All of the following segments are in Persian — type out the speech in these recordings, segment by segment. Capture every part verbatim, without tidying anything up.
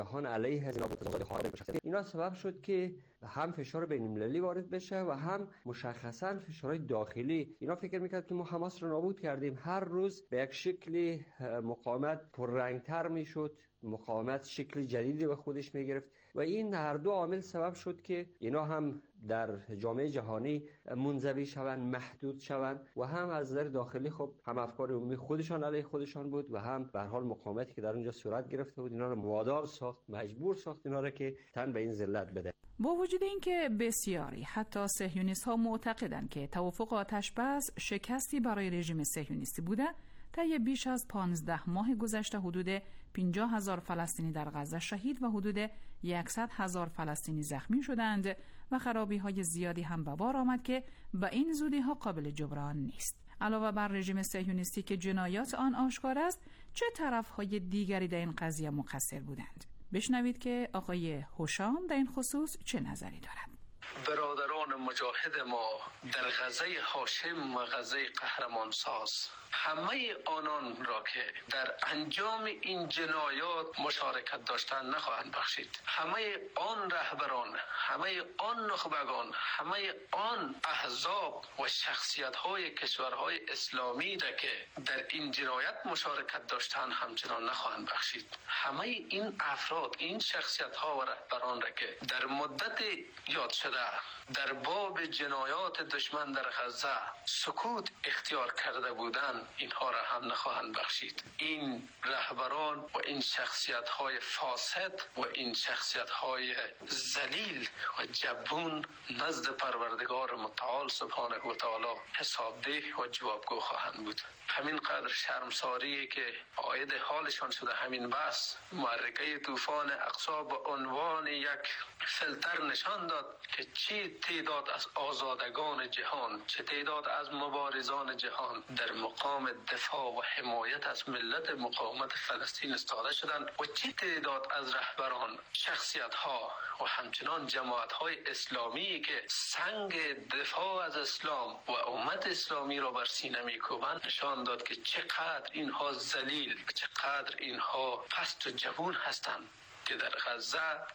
جهان علیه نابود آزادی خواهان بشه. اینا سبب شد که هم فشار بین المللی وارد بشه و هم مشخصا فشارهای داخلی. اینا فکر میکرد که ما حماس رو نابود کردیم. هر روز به یک شکل مقاومت پررنگتر میشد، مقاومت شکل جدیدی به خودش میگرفت و این هر دو عامل سبب شد که اینا هم در جامعه جهانی منزوی شوند، محدود شوند و هم از نظر داخلی خب هم افکار عمومی خودشان علیه خودشان بود و هم به هر حال مقاومتی که در اونجا صورت گرفته بود اینا رو وادار ساخت، مجبور ساخت اینا رو که تن به این ذلت بده. با وجود اینکه بسیاری حتی صهیونیست ها معتقدند که توافق آتش بس شکستی برای رژیم صهیونیستی بوده، طی بیش از پانزده ماه گذشته حدود پنجاه هزار فلسطینی در غزه شهید و حدود صد هزار فلسطینی زخمی شدند و خرابی های زیادی هم به بار آمد که به این زودی ها قابل جبران نیست. علاوه بر رژیم صهیونیستی که جنایات آن آشکار است، چه طرف های دیگری در این قضیه مقصر بودند؟ بشنوید که آقای هوشام در این خصوص چه نظری دارد. برادران مجاهد ما در غزه هاشم و غزه قهرمانساز، همه آنان را که در انجام این جنایات مشارکت داشتن نخواهند بخشید. همه آن رهبران، همه آن نخبگان، همه آن احزاب و شخصیت های کشورهای اسلامی را که در این جنایت مشارکت داشتن همچنان نخواهند بخشید. همه این افراد، این شخصیت ها و رهبران را که در مدت یاد شده در باب جنایات دشمن در غزه سکوت اختیار کرده بودند، اینها را هم نخواهند بخشید. این رهبران و این شخصیت های فاسد و این شخصیت های ذلیل و جبون نزد پروردگار متعال سبحانه و تعالی حسابده و جوابگو خواهند بود. همین قدر شرمساری که عاید حالشان شده همین بس معرکه طوفان اقصی به عنوان یک فیلتر نشان داد که چه تعداد از آزادگان جهان، چه تعداد از مبارزان جهان در مقام دفاع و حمایت از ملت مقاومت فلسطین استاده شدند و چه تعداد از رهبران، شخصیت ها و همچنان جماعت های اسلامی که سنگ دفاع از اسلام و امت اسلامی را بر سینه میکوبند نشان داد که چقدر اینها ذلیل، چقدر اینها پست و جوون هستند که در غزه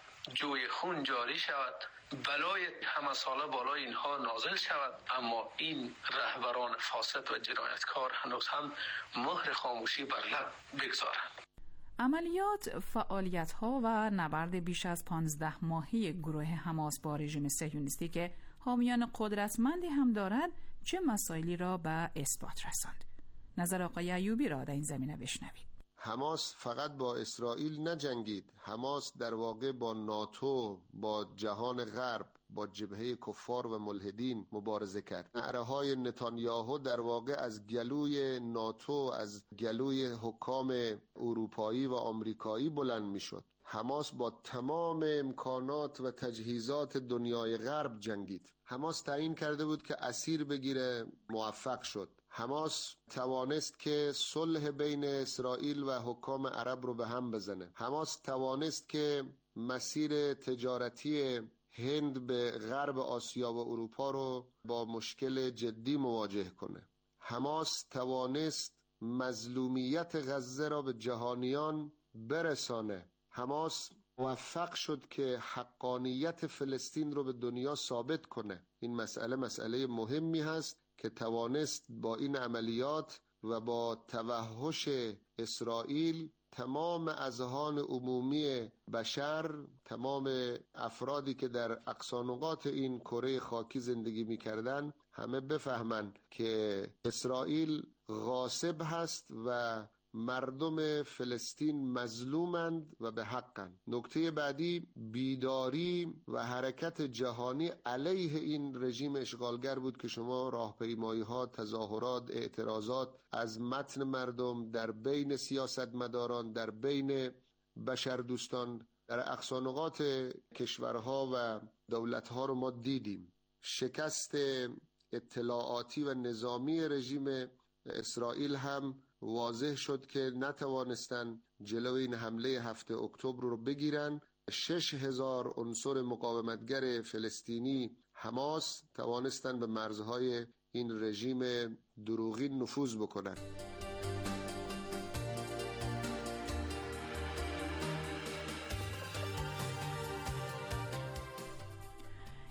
جوی خون جاری شود، بلای همه ساله بالای اینها نازل شود، اما این رهبران فاسد و جنایتکار هنوز هم مهر خاموشی بر لب بگذارند. عملیات، فعالیت‌ها و نبرد بیش از پانزده ماهی گروه حماس با رژیم صهیونیستی که حامیان قدرتمندی هم دارد چه مسائلی را به اثبات رساند؟ نظر آقای ایوبی را در این زمینه بشنوید. حماس فقط با اسرائیل نجنگید، حماس در واقع با ناتو، با جهان غرب، با جبهه کفار و ملحدین مبارزه کرد. نعره های نتانیاهو در واقع از گلوی ناتو، از گلوی حکام اروپایی و آمریکایی بلند می شد. حماس با تمام امکانات و تجهیزات دنیای غرب جنگید. حماس تعیین کرده بود که اسیر بگیره، موفق شد. حماس توانست که صلح بین اسرائیل و حکام عرب رو به هم بزنه. حماس توانست که مسیر تجارتی هند به غرب آسیا و اروپا رو با مشکل جدی مواجه کنه. حماس توانست مظلومیت غزه را به جهانیان برسانه. حماس موفق شد که حقانیت فلسطین رو به دنیا ثابت کنه. این مسئله مسئله مهمی هست که توانست با این عملیات و با توحش اسرائیل تمام اذهان عمومی بشر، تمام افرادی که در اقصانقاط این کره خاکی زندگی می‌کردند همه بفهمن که اسرائیل غاصب هست و مردم فلسطین مظلومند و به حقند. نکته بعدی بیداری و حرکت جهانی علیه این رژیم اشغالگر بود که شما راهپیمایی‌ها، تظاهرات، اعتراضات از متن مردم در بین سیاستمداران، در بین بشردوستان در اقصانقاط کشورها و دولتها رو ما دیدیم. شکست اطلاعاتی و نظامی رژیم اسرائیل هم واضح شد که نتوانستن جلوی این حمله هفته اکتبر رو بگیرن. شش هزار عنصر مقاومتگر فلسطینی حماس توانستن به مرزهای این رژیم دروغین نفوذ بکنن.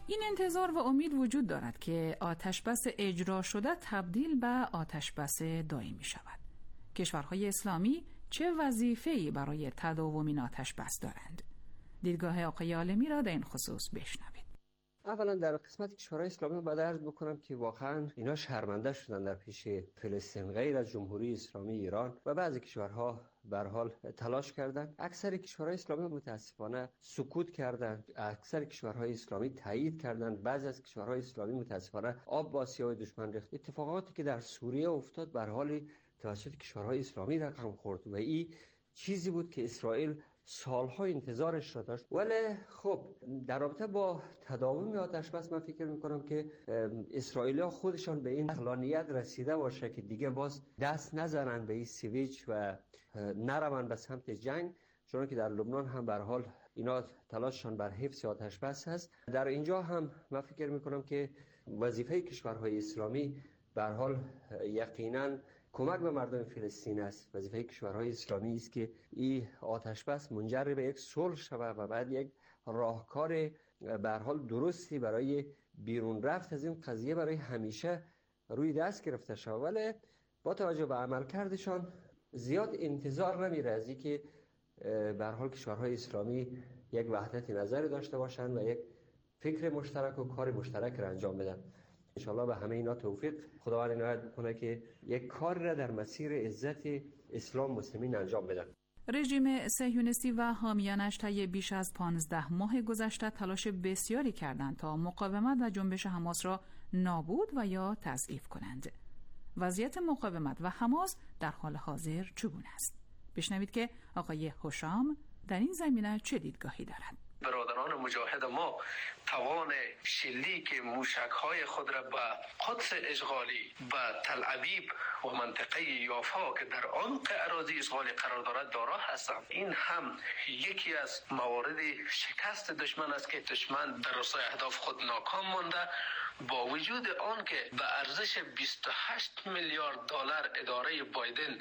این انتظار و امید وجود دارد که آتشبس اجرا شده تبدیل به آتشبس دائمی شود. کشورهای اسلامی چه وظیفه‌ای برای تداوم این آتشبس دارند؟ دیدگاه آقای عالمی را در این خصوص بشنوید. اولا در قسمت کشورهای اسلامی باید عرض بکنم که واقعا اینا شرمنده شدن در پیش فلسطین، غیر از جمهوری اسلامی ایران و بعضی کشورها به هر حال تلاش کردند. اکثر کشورهای اسلامی متاسفانه سکوت کردند، اکثر کشورهای اسلامی تایید کردند، بعضی از کشورهای اسلامی متاسفانه آب با سیاه دشمن ریخت. اتفاقاتی که در سوریه افتاد به هر حال توسط کشورهای اسلامی رقم خورد و این چیزی بود که اسرائیل سالها انتظارش را داشت. ولی خب در رابطه با تداوم آتشبس من فکر میکنم که اسرائیلی‌ها خودشان به این عقلانیت رسیده باشه که دیگه باز دست نزنن به این سویچ و نروند به سمت جنگ، چون که در لبنان هم به هر حال اینا تلاششان بر حفظ آتشبس هست. در اینجا هم من فکر میکنم که وظیفه کشورهای اسلامی به هر حال یقینا کمک به مردم فلسطین است. وظیفه کشورهای اسلامی است که این آتشبس منجر به یک صلح شود و بعد یک راهکار به هر حال درستی برای بیرون رفت از این قضیه برای همیشه روی دست گرفته شود. ولی با توجه به عملکردشان زیاد انتظار نمیره از اینکه به هر حال کشورهای اسلامی یک وحدت نظری داشته باشند و یک فکر مشترک و کار مشترک را انجام بدن. انشاءالله به همه اینا توفیق خداوند عنایت بکنه که یک کار را در مسیر عزت اسلام مسلمین انجام بدن. رژیم صهیونیستی و حامیانش طی بیش از پانزده ماه گذشته تلاش بسیاری کردند تا مقاومت و جنبش حماس را نابود و یا تضعیف کنند. وضعیت مقاومت و حماس در حال حاضر چگونه است؟ بشنوید که آقای هشام در این زمینه چه دیدگاهی دارد. برادران مجاهد ما توان شلیک موشک‌های خود را به قدس اشغالی، به تل ابیب و منطقه یافا که در عمق اراضی اشغالی قرار دارد دارا هستند. این هم یکی از موارد شکست دشمن است که دشمن در رسای اهداف خود ناکام مانده، با وجود آن که به ارزش بیست و هشت میلیارد دلار اداره بایدن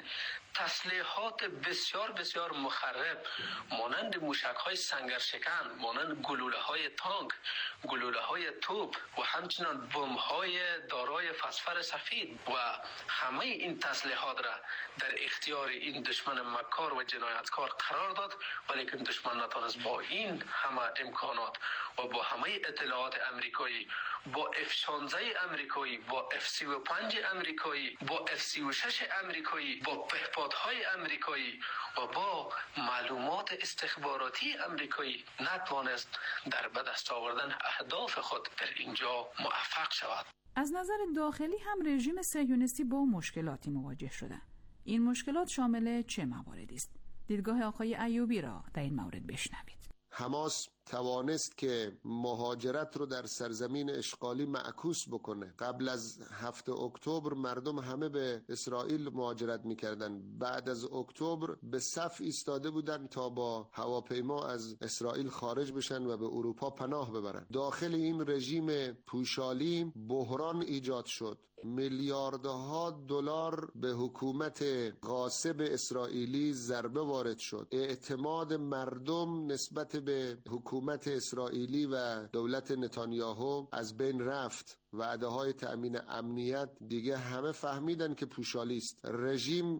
تسلیحات بسیار بسیار مخرب مانند موشک‌های سنگرشکن، مانند گلوله‌های تانک، گلوله‌های توپ و همچنین بمب‌های دارای فسفر سفید و همه این تسلیحات را در اختیار این دشمن مکار و جنایتکار قرار داد، ولی که دشمن نتوانست با این همه امکانات و با همه اطلاعات امریکایی، با اف شانزده امریکایی، با اف سی و پنج امریکایی، با اف سی و شش امریکایی، با پهپادهای امریکایی و با معلومات استخباراتی امریکایی نتوانست در به دست آوردن اهداف خود در اینجا موفق شود. از نظر داخلی هم رژیم صهیونیستی با مشکلاتی مواجه شده. این مشکلات شامل چه مواردی است؟ دیدگاه آقای ایوبی را در این مورد بشنوید. حماس توانست که مهاجرت رو در سرزمین اشغالی معکوس بکنه. قبل از هفته اکتبر مردم همه به اسرائیل مهاجرت میکردن، بعد از اکتبر به صف ایستاده بودن تا با هواپیما از اسرائیل خارج بشن و به اروپا پناه ببرن. داخل این رژیم پوشالی بحران ایجاد شد. میلیاردها دلار به حکومت غاصب اسرائیلی ضربه وارد شد. اعتماد مردم نسبت به حکومت اسرائیلی و دولت نتانیاهو از بین رفت. وعده های تأمین امنیت دیگه همه فهمیدن که پوشالی است. رژیم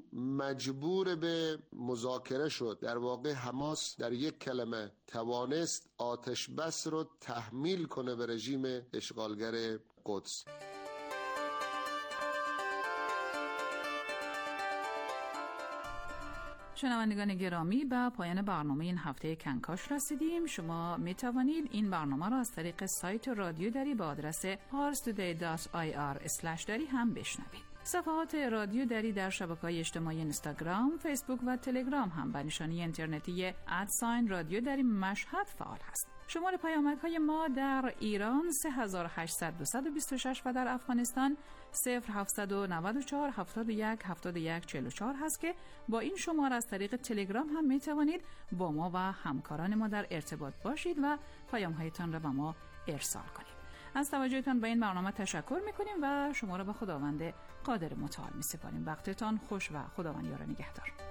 مجبور به مذاکره شد. در واقع حماس در یک کلمه توانست آتش بس رو تحمیل کنه به رژیم اشغالگر قدس. شنوندگان گرامی، به پایان برنامه این هفته کنکاش رسیدیم. شما می توانید این برنامه را از طریق سایت رادیو دری با آدرس پارس تودی دات آی آر اسلش دری هم بشنوید. صفحات رادیو دری در شبکه‌های اجتماعی اینستاگرام، فیسبوک و تلگرام هم به نشانی اینترنتی ادساین رادیو دری مشهد فعال هست. شماره پیامک‌های ما در ایران سه هزار و هشتصد دویست و بیست و شش و در افغانستان صفر هفتصد و نود و چهار هفتاد و یک هفتاد و یک چهل و چهار هست که با این شماره از طریق تلگرام هم می توانید با ما و همکاران ما در ارتباط باشید و پیام‌هایتان را به ما ارسال کنید. از توجهتان به این برنامه تشکر می‌کنیم و شما را به خداوند قادر متعال می‌سپاریم. وقتتان خوش و خداوند یار نگهدار.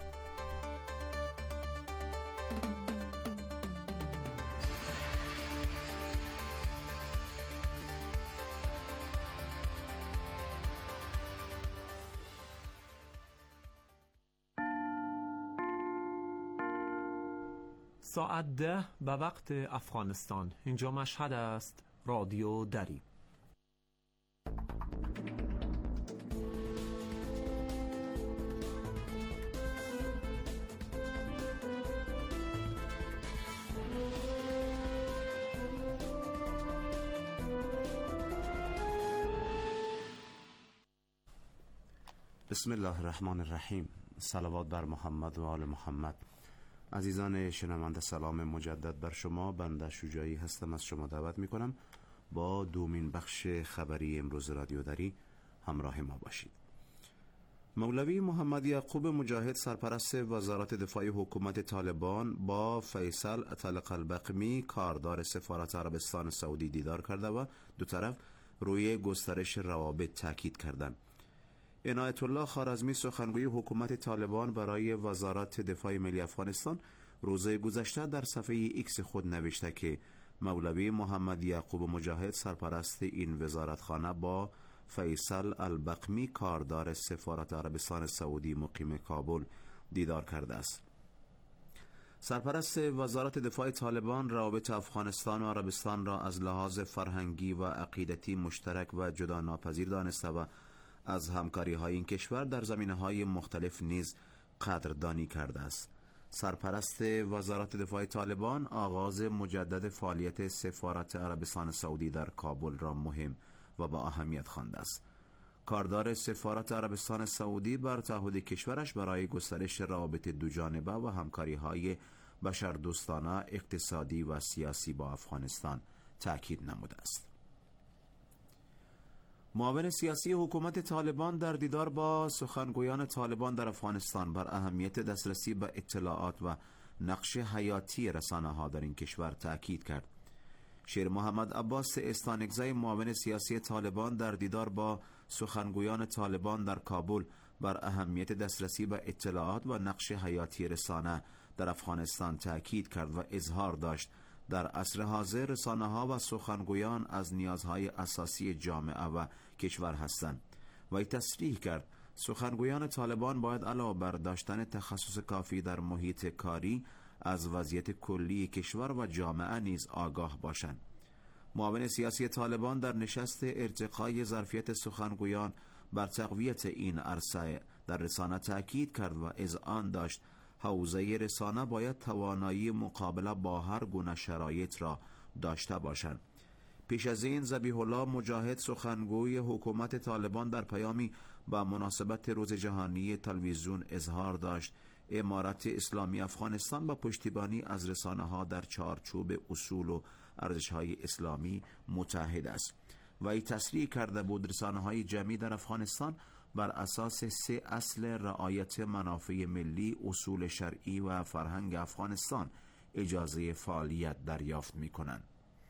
ساعت ده به وقت افغانستان. اینجا مشهد است، رادیو دری. بسم الله الرحمن الرحیم. صلوات بر محمد و آل محمد. عزیزان شنونده، سلام مجدد بر شما. بنده شجاعی هستم، از شما دعوت می کنم با دومین بخش خبری امروز رادیو دری همراه ما باشید. مولوی محمد یعقوب مجاهد سرپرست وزارت دفاع حکومت طالبان با فیصل طلق البقمی کاردار سفارت عربستان سعودی دیدار کرده و دو طرف روی گسترش روابط تاکید کردند. عنایت الله خوارزمی سخنگوی حکومت طالبان برای وزارت دفاع ملی افغانستان روز گذشته در صفحه ایکس خود نوشته که مولوی محمد یعقوب مجاهد سرپرست این وزارتخانه با فیصل البقمی کاردار سفارت عربستان سعودی مقیم کابل دیدار کرده است. سرپرست وزارت دفاع طالبان روابط افغانستان و عربستان را از لحاظ فرهنگی و عقیدتی مشترک و جدا ناپذیر دانسته و از همکاری های این کشور در زمینه های مختلف نیز قدردانی کرده است. سرپرست وزارت دفاع طالبان آغاز مجدد فعالیت سفارت عربستان سعودی در کابل را مهم و با اهمیت خوانده است. کاردار سفارت عربستان سعودی بر تعهد کشورش برای گسترش روابط دوجانبه و همکاری های بشردوستانه، اقتصادی و سیاسی با افغانستان تأکید نموده است. معاون سیاسی حکومت طالبان در دیدار با سخنگویان طالبان در افغانستان بر اهمیت دسترسی به اطلاعات و نقش حیاتی رسانه‌ها در این کشور تأکید کرد. شیر محمد عباس استانکزی معاون سیاسی طالبان در دیدار با سخنگویان طالبان در کابل بر اهمیت دسترسی به اطلاعات و نقش حیاتی رسانه در افغانستان تأکید کرد و اظهار داشت در عصر حاضر رسانه‌ها و سخنگویان از نیازهای اساسی جامعه و کشور هستند. و تصریح کرد سخنگویان طالبان باید علاوه بر داشتن تخصص کافی در محیط کاری از وضعیت کلی کشور و جامعه نیز آگاه باشند. معاون سیاسی طالبان در نشست ارتقای ظرفیت سخنگویان بر تقویت این عرصه در رسانه تأکید کرد و اذعان داشت حوزه رسانه باید توانایی مقابله با هر گونه شرایط را داشته باشند. پیش از این ذبیح الله مجاهد سخنگوی حکومت طالبان در پیامی با مناسبت روز جهانی تلویزیون اظهار داشت امارت اسلامی افغانستان با پشتیبانی از رسانه‌ها در چارچوب اصول و ارزش‌های اسلامی متحد است. و ای تصریح کرده بود رسانه‌های جمعی در افغانستان بر اساس سه اصل رعایت منافع ملی، اصول شرعی و فرهنگ افغانستان اجازه فعالیت دریافت می‌کنند.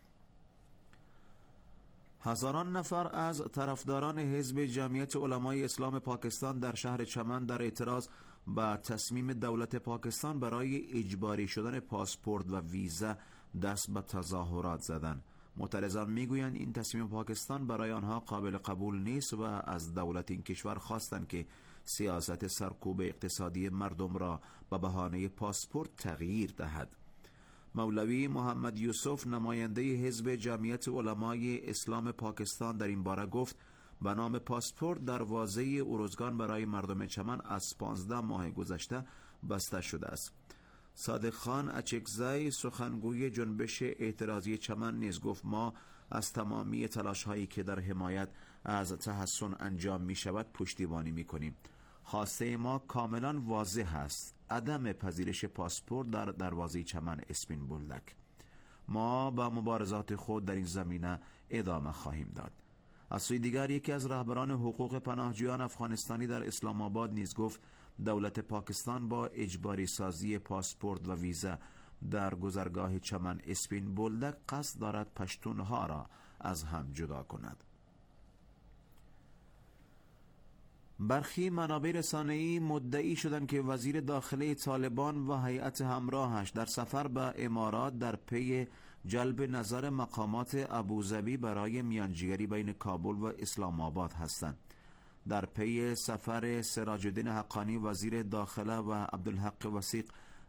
هزاران نفر از طرفداران حزب جمعیت علمای اسلام پاکستان در شهر چمن در اعتراض به تصمیم دولت پاکستان برای اجباری شدن پاسپورت و ویزا دست به تظاهرات زدند. معترضان میگویند این تصمیم پاکستان برای آنها قابل قبول نیست و از دولت این کشور خواستند که سیاست سرکوب اقتصادی مردم را به بهانه پاسپورت تغییر دهد. مولوی محمد یوسف نماینده حزب جمعیت علمای اسلام پاکستان در این باره گفت به نام پاسپورت دروازه ارزگان برای مردم چمن از پانزده ماه گذشته بسته شده است. صادق خان اچکزی سخنگوی جنبش اعتراضی چمن نیز گفت ما از تمامی تلاش هایی که در حمایت از تحسن انجام می شود پشتیبانی می کنیم. خواسته ما کاملا واضح است: عدم پذیرش پاسپورت در دروازه چمن اسپین بولدک. ما با مبارزات خود در این زمینه ادامه خواهیم داد. از سوی دیگر یکی از رهبران حقوق پناهجویان افغانستانی در اسلام آباد نیز گفت دولت پاکستان با اجباری سازی پاسپورت و ویزا در گذرگاه چمن اسپین بولدک قصد دارد پشتونها را از هم جدا کند. برخی منابع رسانه‌ای مدعی شدند که وزیر داخله طالبان و هیئت همراهش در سفر به امارات در پی جلب نظر مقامات ابوظبی برای میانجیگری بین کابل و اسلام آباد هستند. در پی سفر سراج الدین حقانی وزیر داخله و عبدالحق وثیق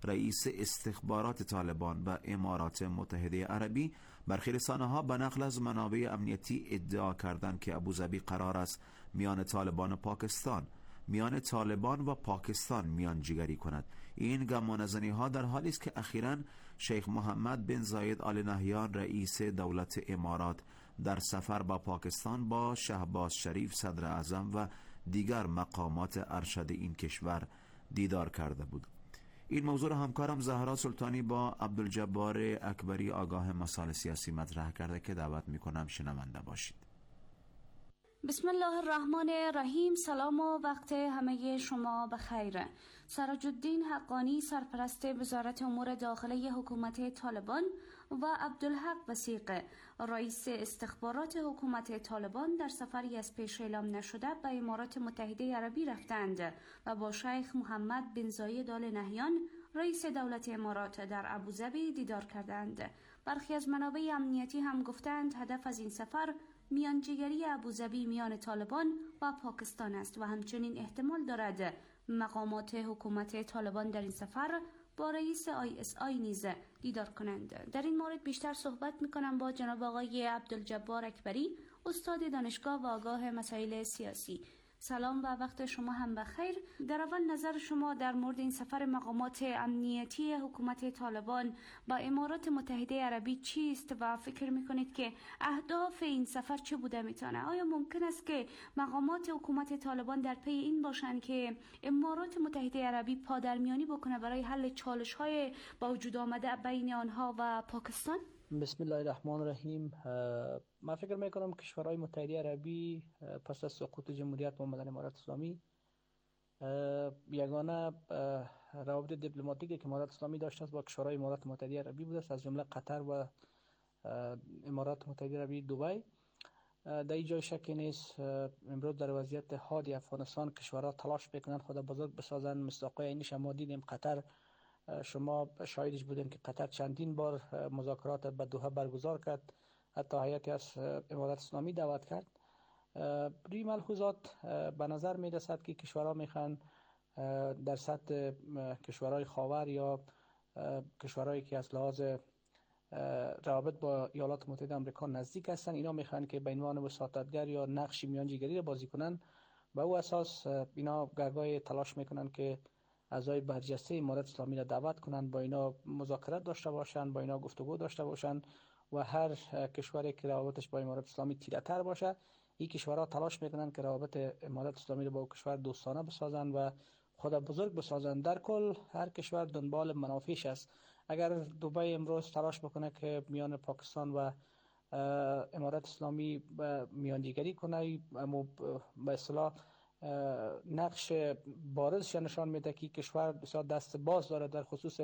رئیس استخبارات طالبان و امارات متحده عربی، برخی رسانه‌ها به نقل از منابع امنیتی ادعا کردند که ابوظبی قرار است میان طالبان و پاکستان میان طالبان و پاکستان میانجیگری کند. این گمانه‌زنی‌ها در حالی است که اخیراً شیخ محمد بن زاید آل نهیان رئیس دولت امارات در سفر با پاکستان با شهباز شریف صدر اعظم و دیگر مقامات ارشد این کشور دیدار کرده بود. این موضوع را همکارم زهرا سلطانی با عبدالجبار اکبری آگاه مسائل سیاسی مطرح کرده که دعوت میکنم شنونده باشید. بسم الله الرحمن الرحیم. سلام و وقت همه شما بخیر. سراج الدین حقانی سرپرست وزارت امور داخلی حکومت طالبان و عبدالحق وثیق رئیس استخبارات حکومت طالبان در سفری از پیش اعلام نشده به امارات متحده عربی رفتند و با شیخ محمد بن زاید آل نهیان رئیس دولت امارات در ابوظبی دیدار کردند. برخی از منابع امنیتی هم گفتند هدف از این سفر میانجیگری ابوظبی میان طالبان و پاکستان است و همچنین احتمال دارد مقامات حکومت طالبان در این سفر با رئیس آی اس آی نیز دیدار کنند. در این مورد بیشتر صحبت میکنم با جناب آقای عبدالجبار اکبری، استاد دانشگاه و آگاه مسائل سیاسی. سلام و وقت شما هم بخیر. در اول نظر شما در مورد این سفر مقامات امنیتی حکومت طالبان با امارات متحده عربی چیست و فکر میکنید که اهداف این سفر چه بوده میتونه؟ آیا ممکن است که مقامات حکومت طالبان در پی این باشند که امارات متحده عربی پادرمیانی بکنه برای حل چالش های با وجود آمده بین آنها و پاکستان؟ بسم الله الرحمن الرحیم. من فکر میکنم کشورهای متحده عربی پس از سقوط جمهوریت محمد امارات اسلامی یگانه روابط دیپلماتیکی که امارات اسلامی داشته است با کشورهای امارات متحده عربی بوده است، از جمله قطر و امارات متحده عربی دبی. در این جای شکی نیست امروز در وضعیت حادی افغانستان کشورها تلاش میکنند خود بزرگ بسازند. مصداقای اینش ما دیدیم. قطر، شما شاهدش بودین که قطر چندین بار مذاکرات به دوحه برگزار کرد، حتی هیئتی از امارات اسلامی دعوت کرد. روی ملحوظات به نظر می رسد که کشورها میخوان در سطح کشورهای خاور یا کشورهایی که از لحاظ روابط با ایالات متحده آمریکا نزدیک هستند، اینا میخوان که به عنوان وساطتگر یا نقش میانجیگری را بازی کنن. به او اساس اینا گرگای تلاش میکنن که اعضای برجسته امارات اسلامی را دعوت کنند، با اینا مذاکرات داشته باشند، با اینا گفتگو داشته باشند و هر کشوری که روابطش با امارات اسلامی تیره‌تر باشه، این کشورها تلاش میکنند که روابط امارات اسلامی را با کشور دوستانه بسازند و خود بزرگ بسازند. در کل هر کشور دنبال منافعش است. اگر دبی امروز تلاش بکنه که میان پاکستان و امارات اسلامی میانجیگری کنه، اما به اصطلاح نقش بارزش نشان میده که کشور بسیار دست باز داره در خصوص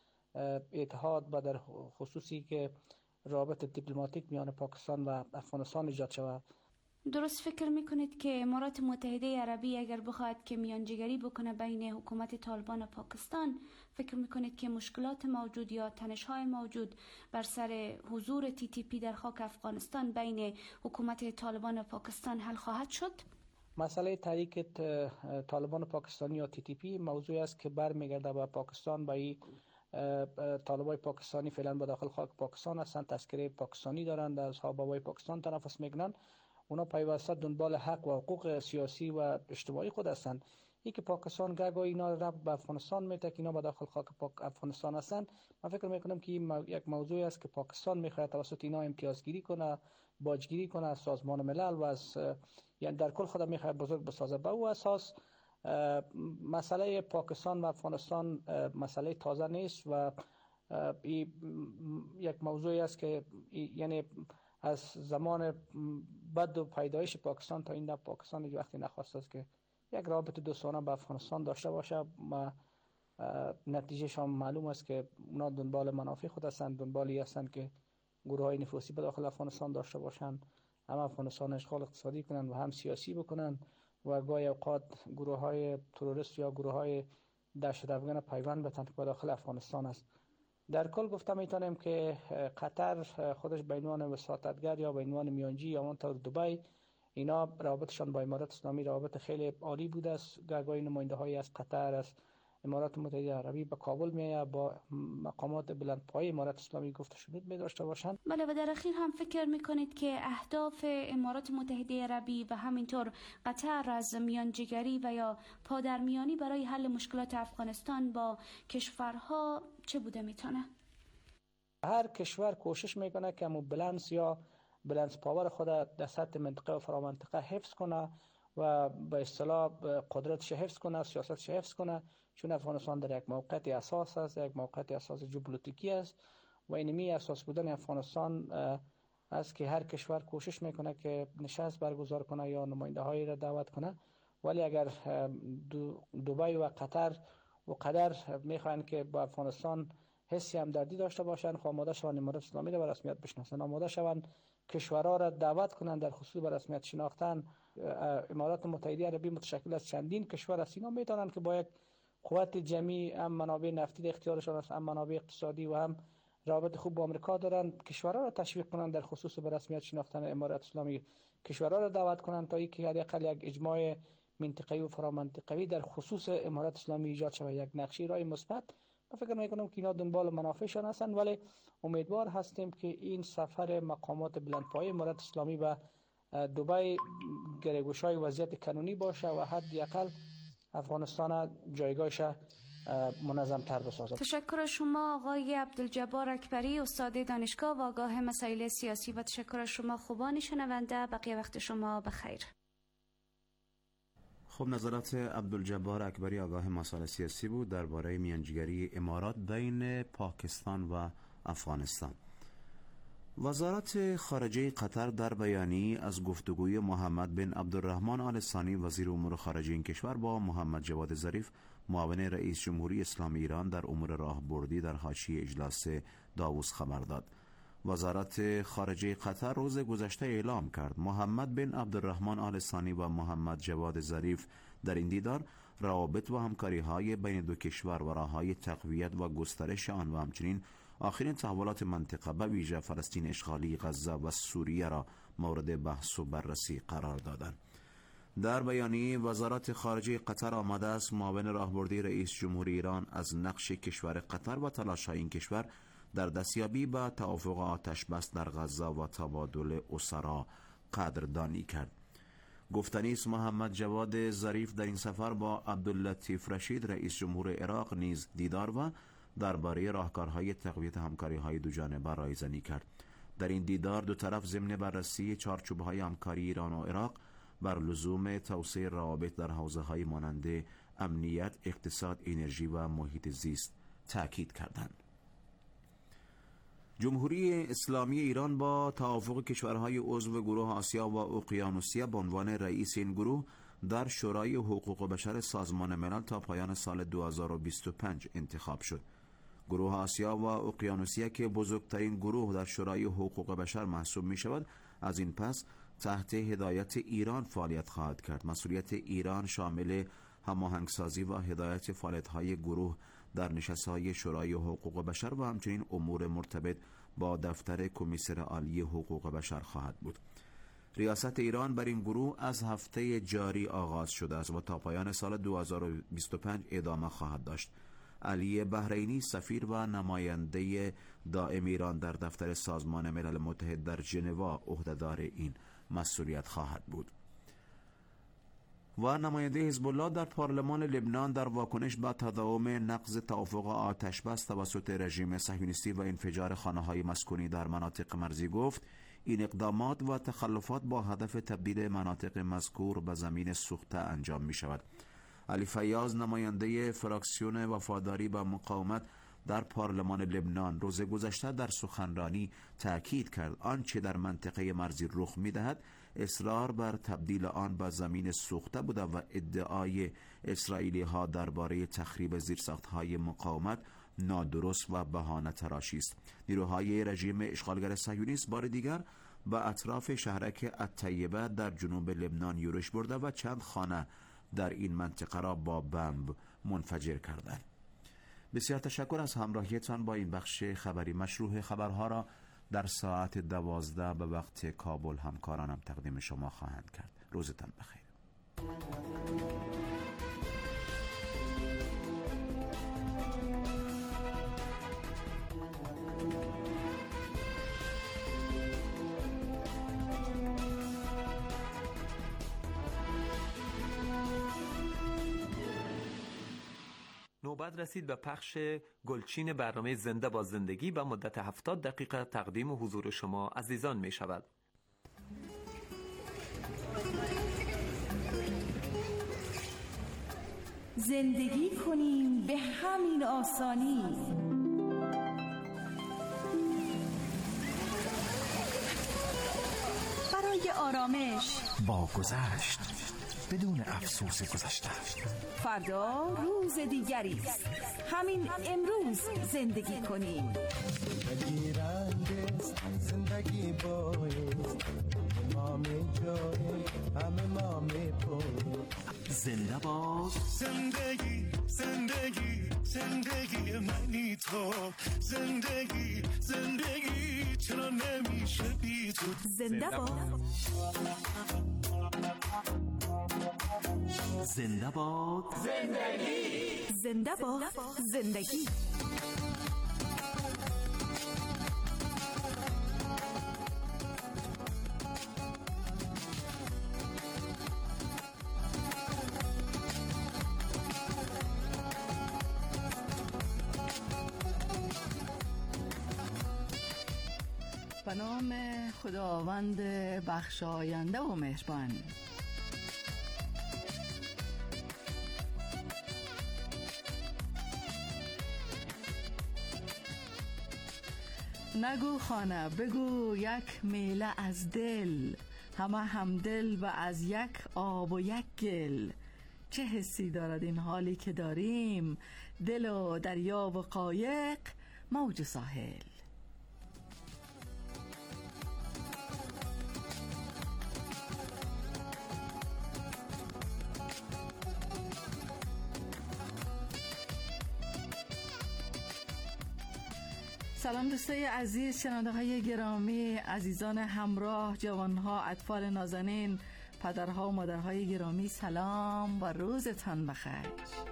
اتحاد و در خصوصی که رابط دیپلماتیک میان پاکستان و افغانستان ایجاد شود. درست فکر میکنید که امارات متحده عربی اگر بخواهد که میانجیگری بکنه بین حکومت طالبان و پاکستان، فکر میکنید که مشکلات موجود یا تنش‌های موجود بر سر حضور تی تی پی در خاک افغانستان بین حکومت طالبان و پاکستان حل خواهد شد؟ مسئله تحریک طالبان پاکستانی یا تی تی پی موضوعی است که برمیگرده به پاکستان. با طالبای پاکستانی فعلا به داخل خاک پاکستان هستند، تذکره پاکستانی دارند، از هوای پاکستان تنفس میکنند. اونا پیوسته دنبال حق و حقوق سیاسی و اجتماعی خود هستند. این که پاکستان گاگا اینا رب به افغانستان میده که اینا به داخل خاک افغانستان هستند، من فکر میکنم که این یک موضوعی است که پاکستان میخواد توسط اینا امتیازگیری کنه، باجگیری کنه از سازمان ملل و از یعنی در کل خود میخواد بزرگ بسازه. به او اساس مسئله پاکستان و افغانستان مسئله تازه نیست و این یک موضوعی است که یعنی از زمان بد و پیدایش پاکستان تا این پاکستان هیچ وقتی نخواست است که یک رابطه دوستانه با افغانستان داشته باشه. و نتیجهش هم معلوم است که اونا دنبال منافع خود هستند، دنبالی هستند که گروه های نفوذی به داخل افغانستان داشته باشند، هم افغانستان اشغال اقتصادی کنند و هم سیاسی بکنند و گاهی اوقات گروه های تروریست یا گروه های دهشت افغان پیوند بتند که به داخل افغانستان است. در کل گفته میتونیم که قطر خودش به عنوان وساطتگر یا به عنوان میانجی یا همونطور دبی، اینا روابطشان با امارات اسلامی روابط خیلی عالی بوده است. گاهی نماینده هایی از قطر، از امارات متحده عربی به کابل میآید با مقامات بلندپایه امارات اسلامی گفت و شنود می داشته باشند. بله، و در اخیر هم فکر میکنید که اهداف امارات متحده عربی و همینطور قطر از میانجیگری و یا پادرمیانی برای حل مشکلات افغانستان با کشورها چه بوده میتونه؟ هر کشور کوشش میکنه که مو بلنس یا بلنس پاور خود در سطح منطقه و فرامنطقه حفظ کنه و به اصطلاح قدرتش حفظ کنه، سیاستش حفظ کنه، چون افغانستان در یک موقعیت اساس است، یک موقعیت اساس ژئوپلیتیکی است و اینمی اساس بودن افغانستان است که هر کشور کوشش میکنه که نشست برگزار کنه یا نماینده هایی را دعوت کنه. ولی اگر دبی و قطر و قدر میخواین که با افغانستان حسی همدردی داشته باشند، خب آماده شوند امارات اسلامی را به رسمیت بشناسند، آماده شوند کشورها را دعوت کنند در خصوص به رسمیت شناختن. امارات متحده عربی متشکل از چندین کشور است، اینا میتونن که با یک قوت جمعی هم منابع نفتی در اختیارشان است، هم منابع اقتصادی و هم رابط خوب با آمریکا دارند، کشورها را تشویق کنند در خصوص به رسمیت شناختن امارات اسلامی، کشورها را دعوت کنند تا اینکه حداقل یک اجماع منطقه‌ای و فرامنطقه‌ای در خصوص امارات اسلامی ایجاد شود، یک نقشه راه مثبت. من فکر میکنم که اینا دنبال منافعشان هستند، ولی امیدوار هستیم که این سفر مقامات بلندپایه امارات اسلامی به دبی گره‌گشای وضعیت قانونی باشه و حداقل افغانستان جایگاهش منظم تر بسازد. تشکر شما آقای عبدالجبار اکبری، استاد دانشگاه و آگاه مسائل سیاسی، و تشکر شما خوبان شنونده. بقیه وقت شما بخیر. خب، نظرات عبدالجبار اکبری آگاه مسائل سیاسی بود درباره میانجیگری امارات بین پاکستان و افغانستان. وزارت خارجه قطر در بیانیه‌ای از گفتگوی محمد بن عبدالرحمن آل ثانی وزیر امور خارجه این کشور با محمد جواد ظریف معاون رئیس جمهوری اسلامی ایران در امور راهبردی در حاشیه اجلاس داووس خبر داد. وزارت خارجه قطر روز گذشته اعلام کرد محمد بن عبدالرحمن آل ثانی و محمد جواد ظریف در این دیدار روابط و همکاری‌های بین دو کشور و راه‌های تقویت و گسترش آن و همچنین آخرین تحولات منطقه به ویژه فلسطین اشغالی، غزه و سوریه را مورد بحث و بررسی قرار دادند. در بیانیه وزارت خارجه قطر آمده است معاون راهبردی رئیس جمهوری ایران از نقش کشور قطر و تلاش‌های این کشور در دستیابی به توافق آتش بس در غزه و تبادل اسرا قدردانی کرد. گفتنی است محمد جواد ظریف در این سفر با عبداللطیف رشید رئیس جمهور عراق نیز دیدار و درباره راهکارهای تقویت همکاری‌های دوجانبه رایزنی کرد. در این دیدار دو طرف ضمن بررسی چارچوب‌های همکاری ایران و عراق بر لزوم توسعه روابط در حوزه‌های مانند امنیت، اقتصاد، انرژی و محیط زیست تاکید کردند. جمهوری اسلامی ایران با توافق کشورهای عضو گروه آسیا و اقیانوسیه به عنوان رئیس این گروه در شورای حقوق بشر سازمان ملل تا پایان سال دو هزار و بیست و پنج انتخاب شد. گروه آسیا و اقیانوسیه که بزرگترین گروه در شورای حقوق بشر محسوب می شود، از این پس تحت هدایت ایران فعالیت خواهد کرد. مسئولیت ایران شامل هماهنگسازی و هدایت فعالیت‌های گروه در نشست‌های شورای حقوق بشر و همچنین امور مرتبط با دفتر کمیسر عالی حقوق بشر خواهد بود. ریاست ایران بر این گروه از هفته جاری آغاز شده است و تا پایان سال دو هزار و بیست و پنج ادامه خواهد داشت. علی بحرینی سفیر و نماینده دائم ایران در دفتر سازمان ملل متحد در ژنوا عهدهدار این مسئولیت خواهد بود. و نماینده حزب الله در پارلمان لبنان در واکنش به تداوم نقض توافق آتش بس توسط رژیم صهیونیستی و انفجار خانه‌های مسکونی در مناطق مرزی گفت این اقدامات و تخلفات با هدف تبدیل مناطق مذکور به زمین سوخته انجام می شود. علی فیاض نماینده فراکسیون وفاداری به مقاومت در پارلمان لبنان روز گذشته در سخنرانی تأکید کرد آنچه در منطقه مرزی رخ می‌دهد اصرار بر تبدیل آن به زمین سوخته بوده و ادعای اسرائیلی ها درباره تخریب زیرساخت‌های مقاومت نادرست و بهانه تراشی است. نیروهای رژیم اشغالگر صهیونیست بار دیگر به اطراف شهرک الطیبه در جنوب لبنان یورش برده و چند خانه در این منطقه را با بمب منفجر کردند. بسیار تشکر از همراهیتان با این بخش خبری. مشروع خبرها را در ساعت دوازده به وقت کابل همکارانم تقدیم شما خواهند کرد. روزتان بخیر. نوبت رسید به پخش گلچین برنامه زنده با زندگی و مدت هفتاد دقیقه تقدیم و حضور شما عزیزان می شود. زندگی کنیم به همین آسانی، برای آرامش با گذشت بدون افسوس گذشته. فردا روز دیگری است، همین امروز زندگی کنیم. زندگی رنگ زندگی باید مامی جای همه مامی بود. زنده باد زندگی زندگی زندگی منی تو، زندگی زندگی چرا نمیشه بی تو. زنده باد زنده باد زندگی، زنده باد زندگی. به نام خداوند بخشاینده و مهربان. نگو خانه بگو یک میله از دل، همه همدل و از یک آب و یک گل. چه حسی دارد این حالی که داریم، دل و دریا و قایق موج ساحل. سلام دوستای عزیز، شنونده های گرامی، عزیزان همراه، جوانها، اطفال نازنین، پدرها و مادرهای گرامی، سلام و روزتان بخیر.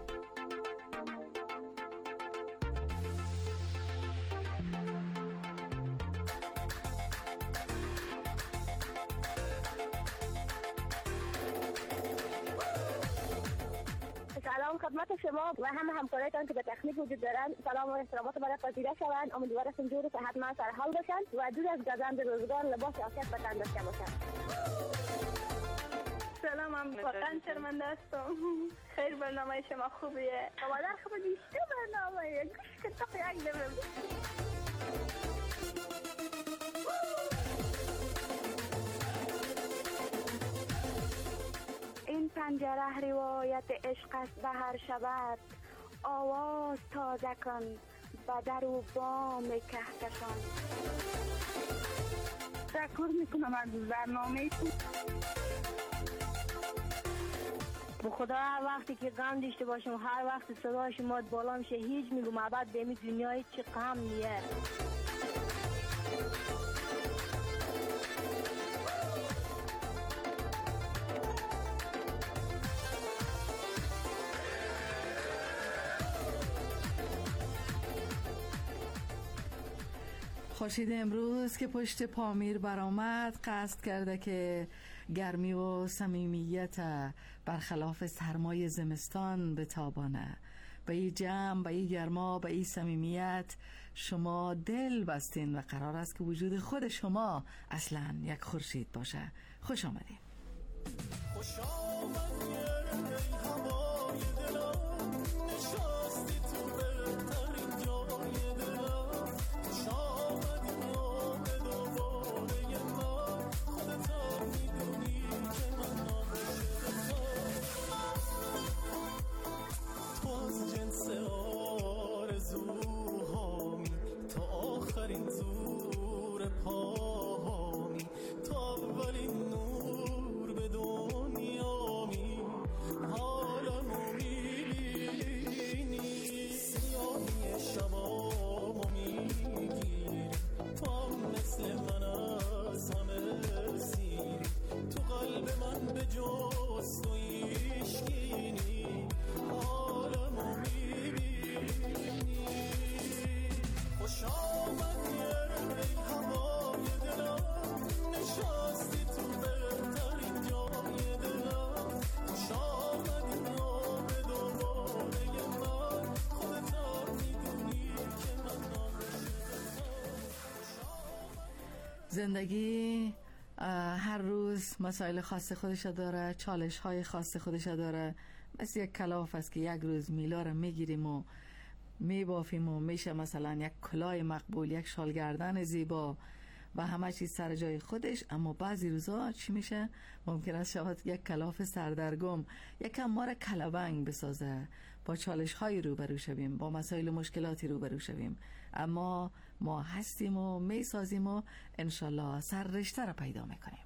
سلام خدمت شما و همه همکارایتان که به تکنیک وجود دارند. سلام و احترامات مرا پذیرا شوند. امیدوارم جور و صحتمند سرحال باشند و دور از گزند روزگار لباس عافیت به تن داشته باشند. سلام، من واقعا شرمنده هستم. خیر برنامه شما خوبیه. مادر خوب بیشتر برنامه گوش که تو یک دفعه این پنجره روایت عشق است به هر شبت، آواز تازه کن به در و بام کهکشان. تشکر میکنم از برنامه تو. به خدا هر وقتی که غم داشته باشم، هر وقت صدای شما بالا میشه، هیچ میگم بعد به این دنیای چه غم نیه. خورشید امروز که پشت پامیر برآمد قصد کرده که گرمی و صمیمیت برخلاف سرمای زمستان بتابانه. به این جمع، به این گرما، به این صمیمیت شما دل بستین و قرار است که وجود خود شما اصلا یک خورشید باشه. خوش آمدین. خوش آمدین هوای دلم، نشستی تو بهترین جای دلم. خوش آمدی نام دوباره من، خودت هم میدونی که من عاشقتم. تو از جنس آرزوهامی، تا آخرین زور پاهامی، تا اولین نور به دنیامی. حالمو میبینی زندگی هر روز مسائل خاص خودش داره، چالش های خاص خودش داره. مثل یک کلاف است که یک روز میلا رو میگیریم و میبافیم و میشه مثلا یک کلاه مقبول، یک شال گردن زیبا و همه چیز سر جای خودش. اما بعضی روزا چی میشه؟ ممکن است شود یک کلاف سردرگم یکم ما را کلبنگ بسازه، با چالش های روبرو شویم، با مسائل و مشکلاتی روبرو شویم. اما ما هستیم و میسازیم و انشالله سر رشته را پیدا میکنیم.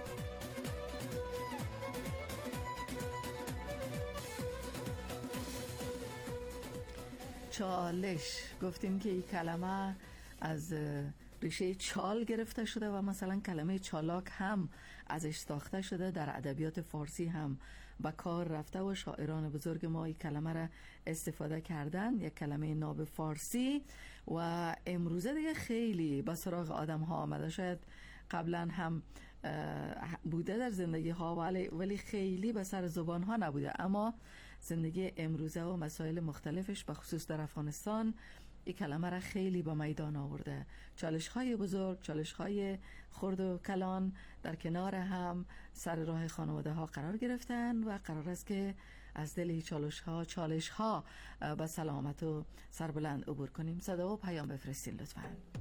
چالش گفتیم که این کلمه از ریشه چال گرفته شده و مثلا کلمه چالاک هم ازش ساخته شده، در ادبیات فارسی هم به کار رفته و شاعران بزرگ ما این کلمه را استفاده کردن، یک کلمه ناب فارسی و امروزه دیگه خیلی به سراغ آدم ها آمده. شاید قبلا هم بوده در زندگی ها ولی ولی خیلی به سر زبان ها نبوده، اما زندگی امروزه و مسائل مختلفش به خصوص در افغانستان این کلمه را خیلی به میدان آورده. چالش های بزرگ، چالش های خرد و کلان در کنار هم سر راه خانواده ها قرار گرفتن و قرار است که از دل چالش ها چالش ها به سلامت و سربلند عبور کنیم. صدا و پیام بفرستین لطفاً.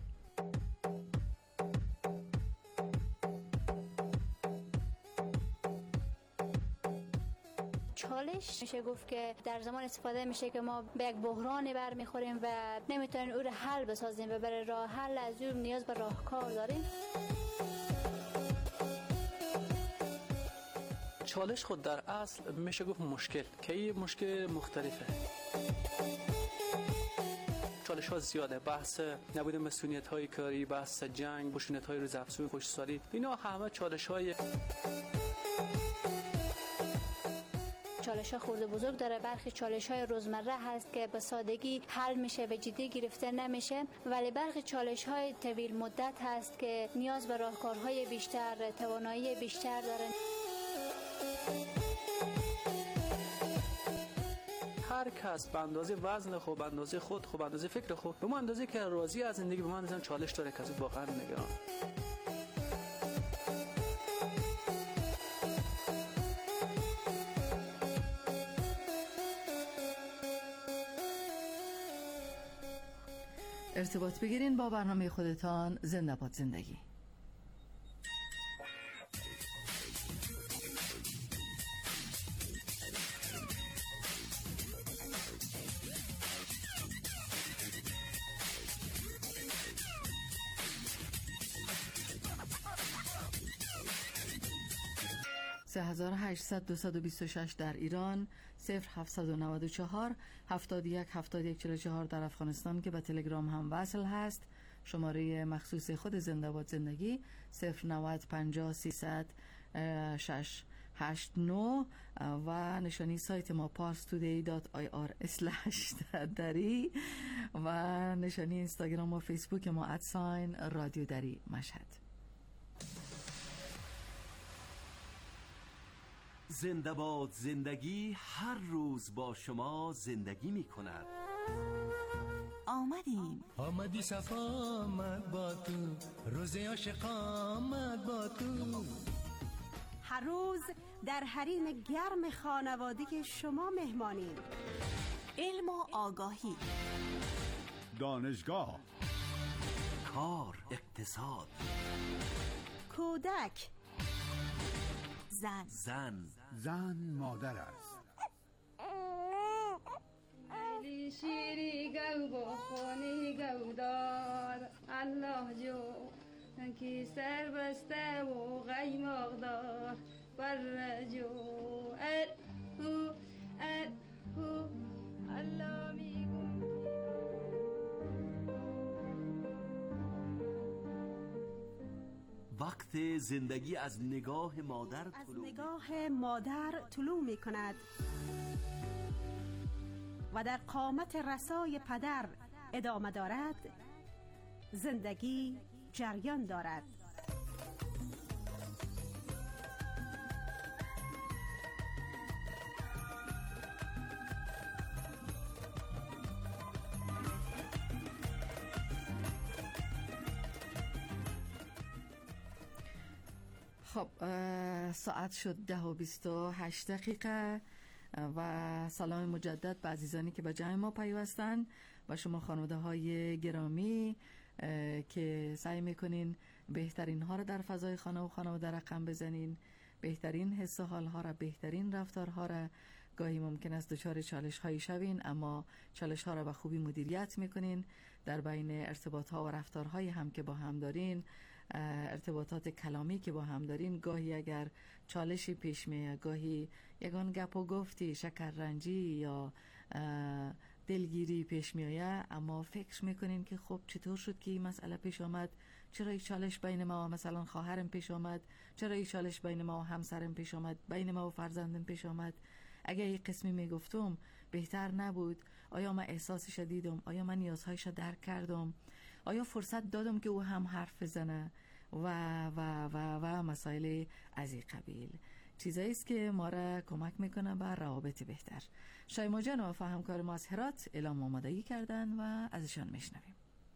چالش میشه گفت که در زمان استفاده میشه که ما به یک بحرانی برمیخوریم و نمیتونیم او رو حل بسازیم و برای راه حل از او نیاز به راهکار داریم. چالش خود در اصل میشه گفت مشکل که این مشکل مختلفه. چالش ها زیاده، بحث نبود مسئولیت های کاری، بحث جنگ، خشونت های روز افزون، خشکسالی، اینا همه چالش های چالش ها خورد بزرگ داره. برخی چالش های روزمره هست که به سادگی حل میشه و جدی گرفته نمیشه، ولی برخی چالش های طویل مدت هست که نیاز به راهکارهای بیشتر، توانایی بیشتر داره. هر کس به اندازه وزن خود، به اندازه خود، خود به اندازه فکر خود، به من اندازه که راضی از زندگی، به من اندازه چالش داره که از واقعا نگران. ارتباط بگیرین با برنامه خودتان زنده باد زندگی. سه هزار و هشتصد دویست و بیست و شش در ایران، صفر هفتصد و نود و چهار هفتاد و یک هفتاد و یک چهل و چهار در افغانستان که به تلگرام هم وصل هست. شماره مخصوص خود زنده باد زندگی صفر نود پنجاه سیصد شش هشت نه و نشانی سایت ما پارس تودی دات آی آر اسلش دری و نشانی اینستاگرام و فیسبوک ما ادساین رادیو دری مشهد. زنده باد زندگی هر روز با شما زندگی می کند. آمدیم آمدی صفا آمد با تو، روز عاشق آمد با تو. هر روز در حریم گرم خانوادگی شما مهمانیم. علم و آگاهی، دانشگاه، کار، اقتصاد، کودک، زن زن زن مادر است. علی شیری گو بخونی گو دار الله جو کی سر بسته و غیماغ دار بر جو ال هو ال هو الله میگم. وقت زندگی از نگاه مادر از نگاه مادر طلوع می کند و در قامت رسای پدر ادامه دارد. زندگی جریان دارد. خب ساعت شد ده و بیست و هشت دقیقه و سلام مجدد به عزیزانی که به جمع ما پیوستن و شما خانواده های گرامی که سعی میکنین بهترین ها را در فضای خانه و خانواده رقم بزنین، بهترین حس و حال ها را، بهترین رفتارها را. گاهی ممکن است دچار چالش هایی شوین اما چالش ها را به خوبی مدیریت میکنین. در بین ارتباط ها و رفتارهای هم که با هم دارین، ارتباطات کلامی که با هم دارین، گاهی اگر چالشی پیش میاد، گاهی یگان گپ و گفتی، شکررنجی یا دلگیری پیش میاد، اما فکر میکنین که خب چطور شد که این مسئله پیش آمد، چرا این چالش بین ما مثلا خواهرم پیش آمد، چرا این چالش بین ما و همسرم پیش آمد، بین ما و فرزندم پیش آمد. اگر یک قسمی میگفتم بهتر نبود؟ آیا من احساسش دیدم؟ آیا من نیازهایش درک کردم؟ آیا فرصت دادم که او هم حرف بزنه؟ و و و و مسائل از این قبیل چیزایی است که ما را کمک میکنه به روابط بهتر. شایما جان و همکار ما از هرات اعلام آمادگی کردن و ازشان میشنویم.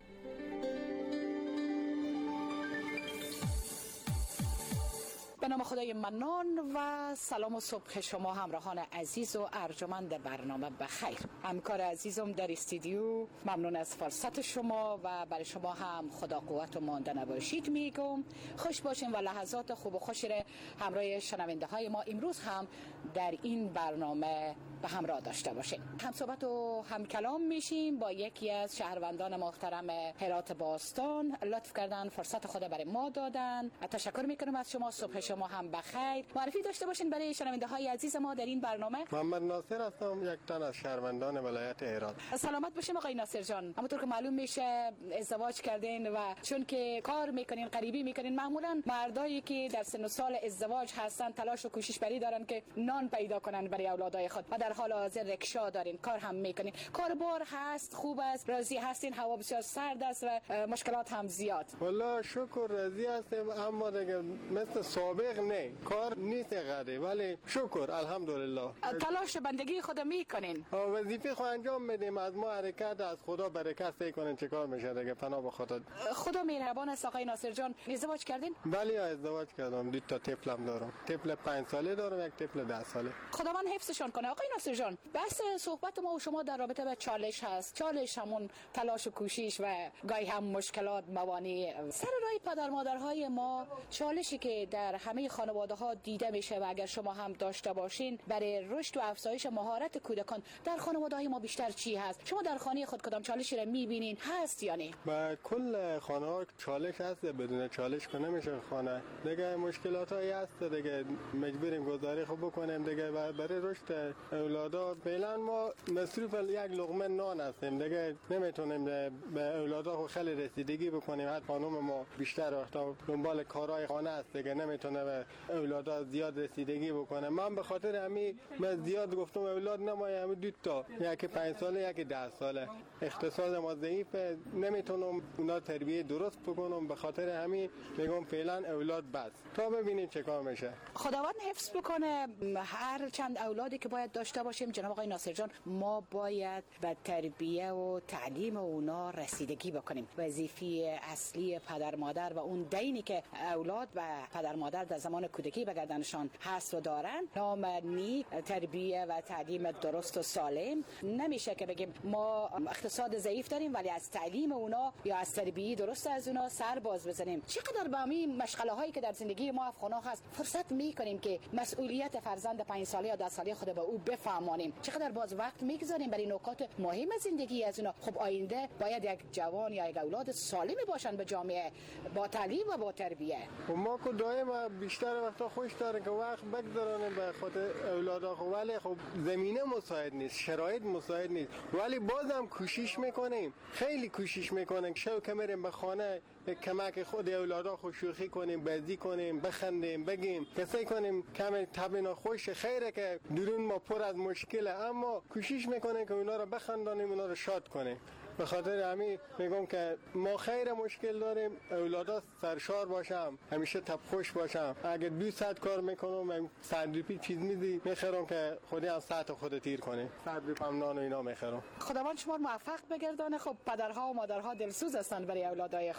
به نام خدای منان و سلام و صبح شما همراهان عزیز و ارجمند برنامه بخیر. همکار عزیزم در استودیو ممنون از فرصت شما و برای شما هم خدا قوت و مانده نباشید میگم. خوش باشین و لحظات خوب و خوشی را همراه شنونده های ما امروز هم در این برنامه به همراه داشته باشین. هم صحبت و هم کلام میشیم با یکی از شهروندان محترم هرات باستان. لطف کردن فرصت خود برای ما دادن. تشکر میکنم از شما. صبح شما هم بخیر. معرفی داشته باشین برای شنونده های عزیز ما در این برنامه. محمد ناصر هستم، یک تن از شهروندان ولایت هرات. سلامت باشین آقای ناصر جان. همونطور که معلوم میشه ازدواج کردین و چون که کار میکنین، قریبی میکنین، معمولا مردایی که در سن و سال ازدواج هستن تلاش و کوشش بری دارن که نان پیدا کنن برای اولادای خود و در حال حاضر رکشا دارین، کار هم میکنین، کاربار هست، خوب است، راضی هستین؟ هوا بسیار سرد است و مشکلات هم زیاد. والله شکر راضی هستیم، اما دیگه مثل سابق نه، کار نیست قدری، ولی شکر الحمدلله. تلاش بندگی خود میکنین، وظیفه خود انجام میدیم، از ما حرکت از خدا برکت فکر کنین چه کار میشه دیگه. پناه به خدا. خدا مهربان است. آقای ناصر جان ازدواج کردین؟ بله ازدواج کردم، دو تا طفلم دارم، طفل پنج ساله دارم، یک طفل ده ساله. خداوند حفظشون کنه. آقای ناصر جان بحث صحبت ما و شما در رابطه با چالش هست. چالش همون تلاش و کوشش و گاهی هم مشکلات، موانع سر راه پدر مادرهای ما، چالشی که در همه خانواده ها دیده میشه و اگر شما هم داشته باشین برای رشد و افزایش مهارت کودکان در خانواده های ما بیشتر چی هست؟ شما در خانه خود کدام چالشی را میبینین؟ هست یا نه؟ با کل خانه ها چالش هست، بدون چالش کنه نمیشه خانه. دیگه مشکلات هایی هست دیگه، مجبوریم گزارش خوب بکنیم دیگه. برای رشد اولادا فعلا ما مصروف یک لقمه نان هستیم دیگه، نمیتونیم به اولادا خیلی رسیدگی بکنیم. حتی خانم ما بیشتر وقتا دنبال کارهای خانه است دیگه، نمیتونه به اولادا زیاد رسیدگی بکنه. من به خاطر همین من زیاد گفتم اولاد نمایم، همین دو تا، یکی پنج ساله یکی ده ساله. اقتصاد ما ضعیفه، نمیتونم اونا تربیت درست بکنم، به خاطر همین میگم فعلا اولاد بس تا ببینیم چه کار میشه. خداوند حفظ بکنه هر چند اولادی که باید داشته باشیم. جناب آقای ناصر جان ما باید به تربیه و تعلیم اونا رسیدگی بکنیم. وظیفه اصلی پدر مادر و اون دینی که اولاد و پدر مادر در زمان کودکی به گردنشان هست و دارن، نام نیک، تربیه و تعلیم درست و سالم. نمیشه که بگیم ما اقتصاد ضعیف داریم ولی از تعلیم اونا یا از تربیه درست از اونا سر باز بزنیم. چقدر با همین مشغله هایی که در زندگی ما افغانا هست فرصت میکنیم که مسئولیت فرزند پنج ساله یا ده ساله خود به او بفهمانیم؟ چقدر باز وقت میگذاریم برای نکات مهم زندگی از اونا؟ خب آینده باید یک جوان یا یک اولاد سالمی باشن به جامعه با تعلیم و با تربیه. و ما که دائما بیشتر وقتا خوش داره که وقت بگذارونیم به خاطر اولادا، خب ولی خب زمینه مساعد نیست، شرایط مساعد نیست، ولی بازم کوشش میکنیم، خیلی کوشش میکنیم که شب که میریم به خانه کمک خود اولادا خود شوخی کنیم، بازی کنیم، بخندیم، بگیم، کسایی کنیم کم طبینا خوش. خیره که درون ما پر از مشکله، اما کوشش میکنیم که اونا رو بخندانیم، اونا رو شاد کنیم. به خاطر همین میگم که ما خیر مشکل داریم، اولادا سرشار باشم، همیشه تبخوش باشم. اگه دو ساعت کار میکنم صد روپی چیز میدی میخرم که خودی هم ساعت خود تیر کنه، صد روپی هم نان و اینا میخرم. خداوند شما موفق بگردانه. خب پدرها و مادرها دلسوز هستند برای اولادای خود.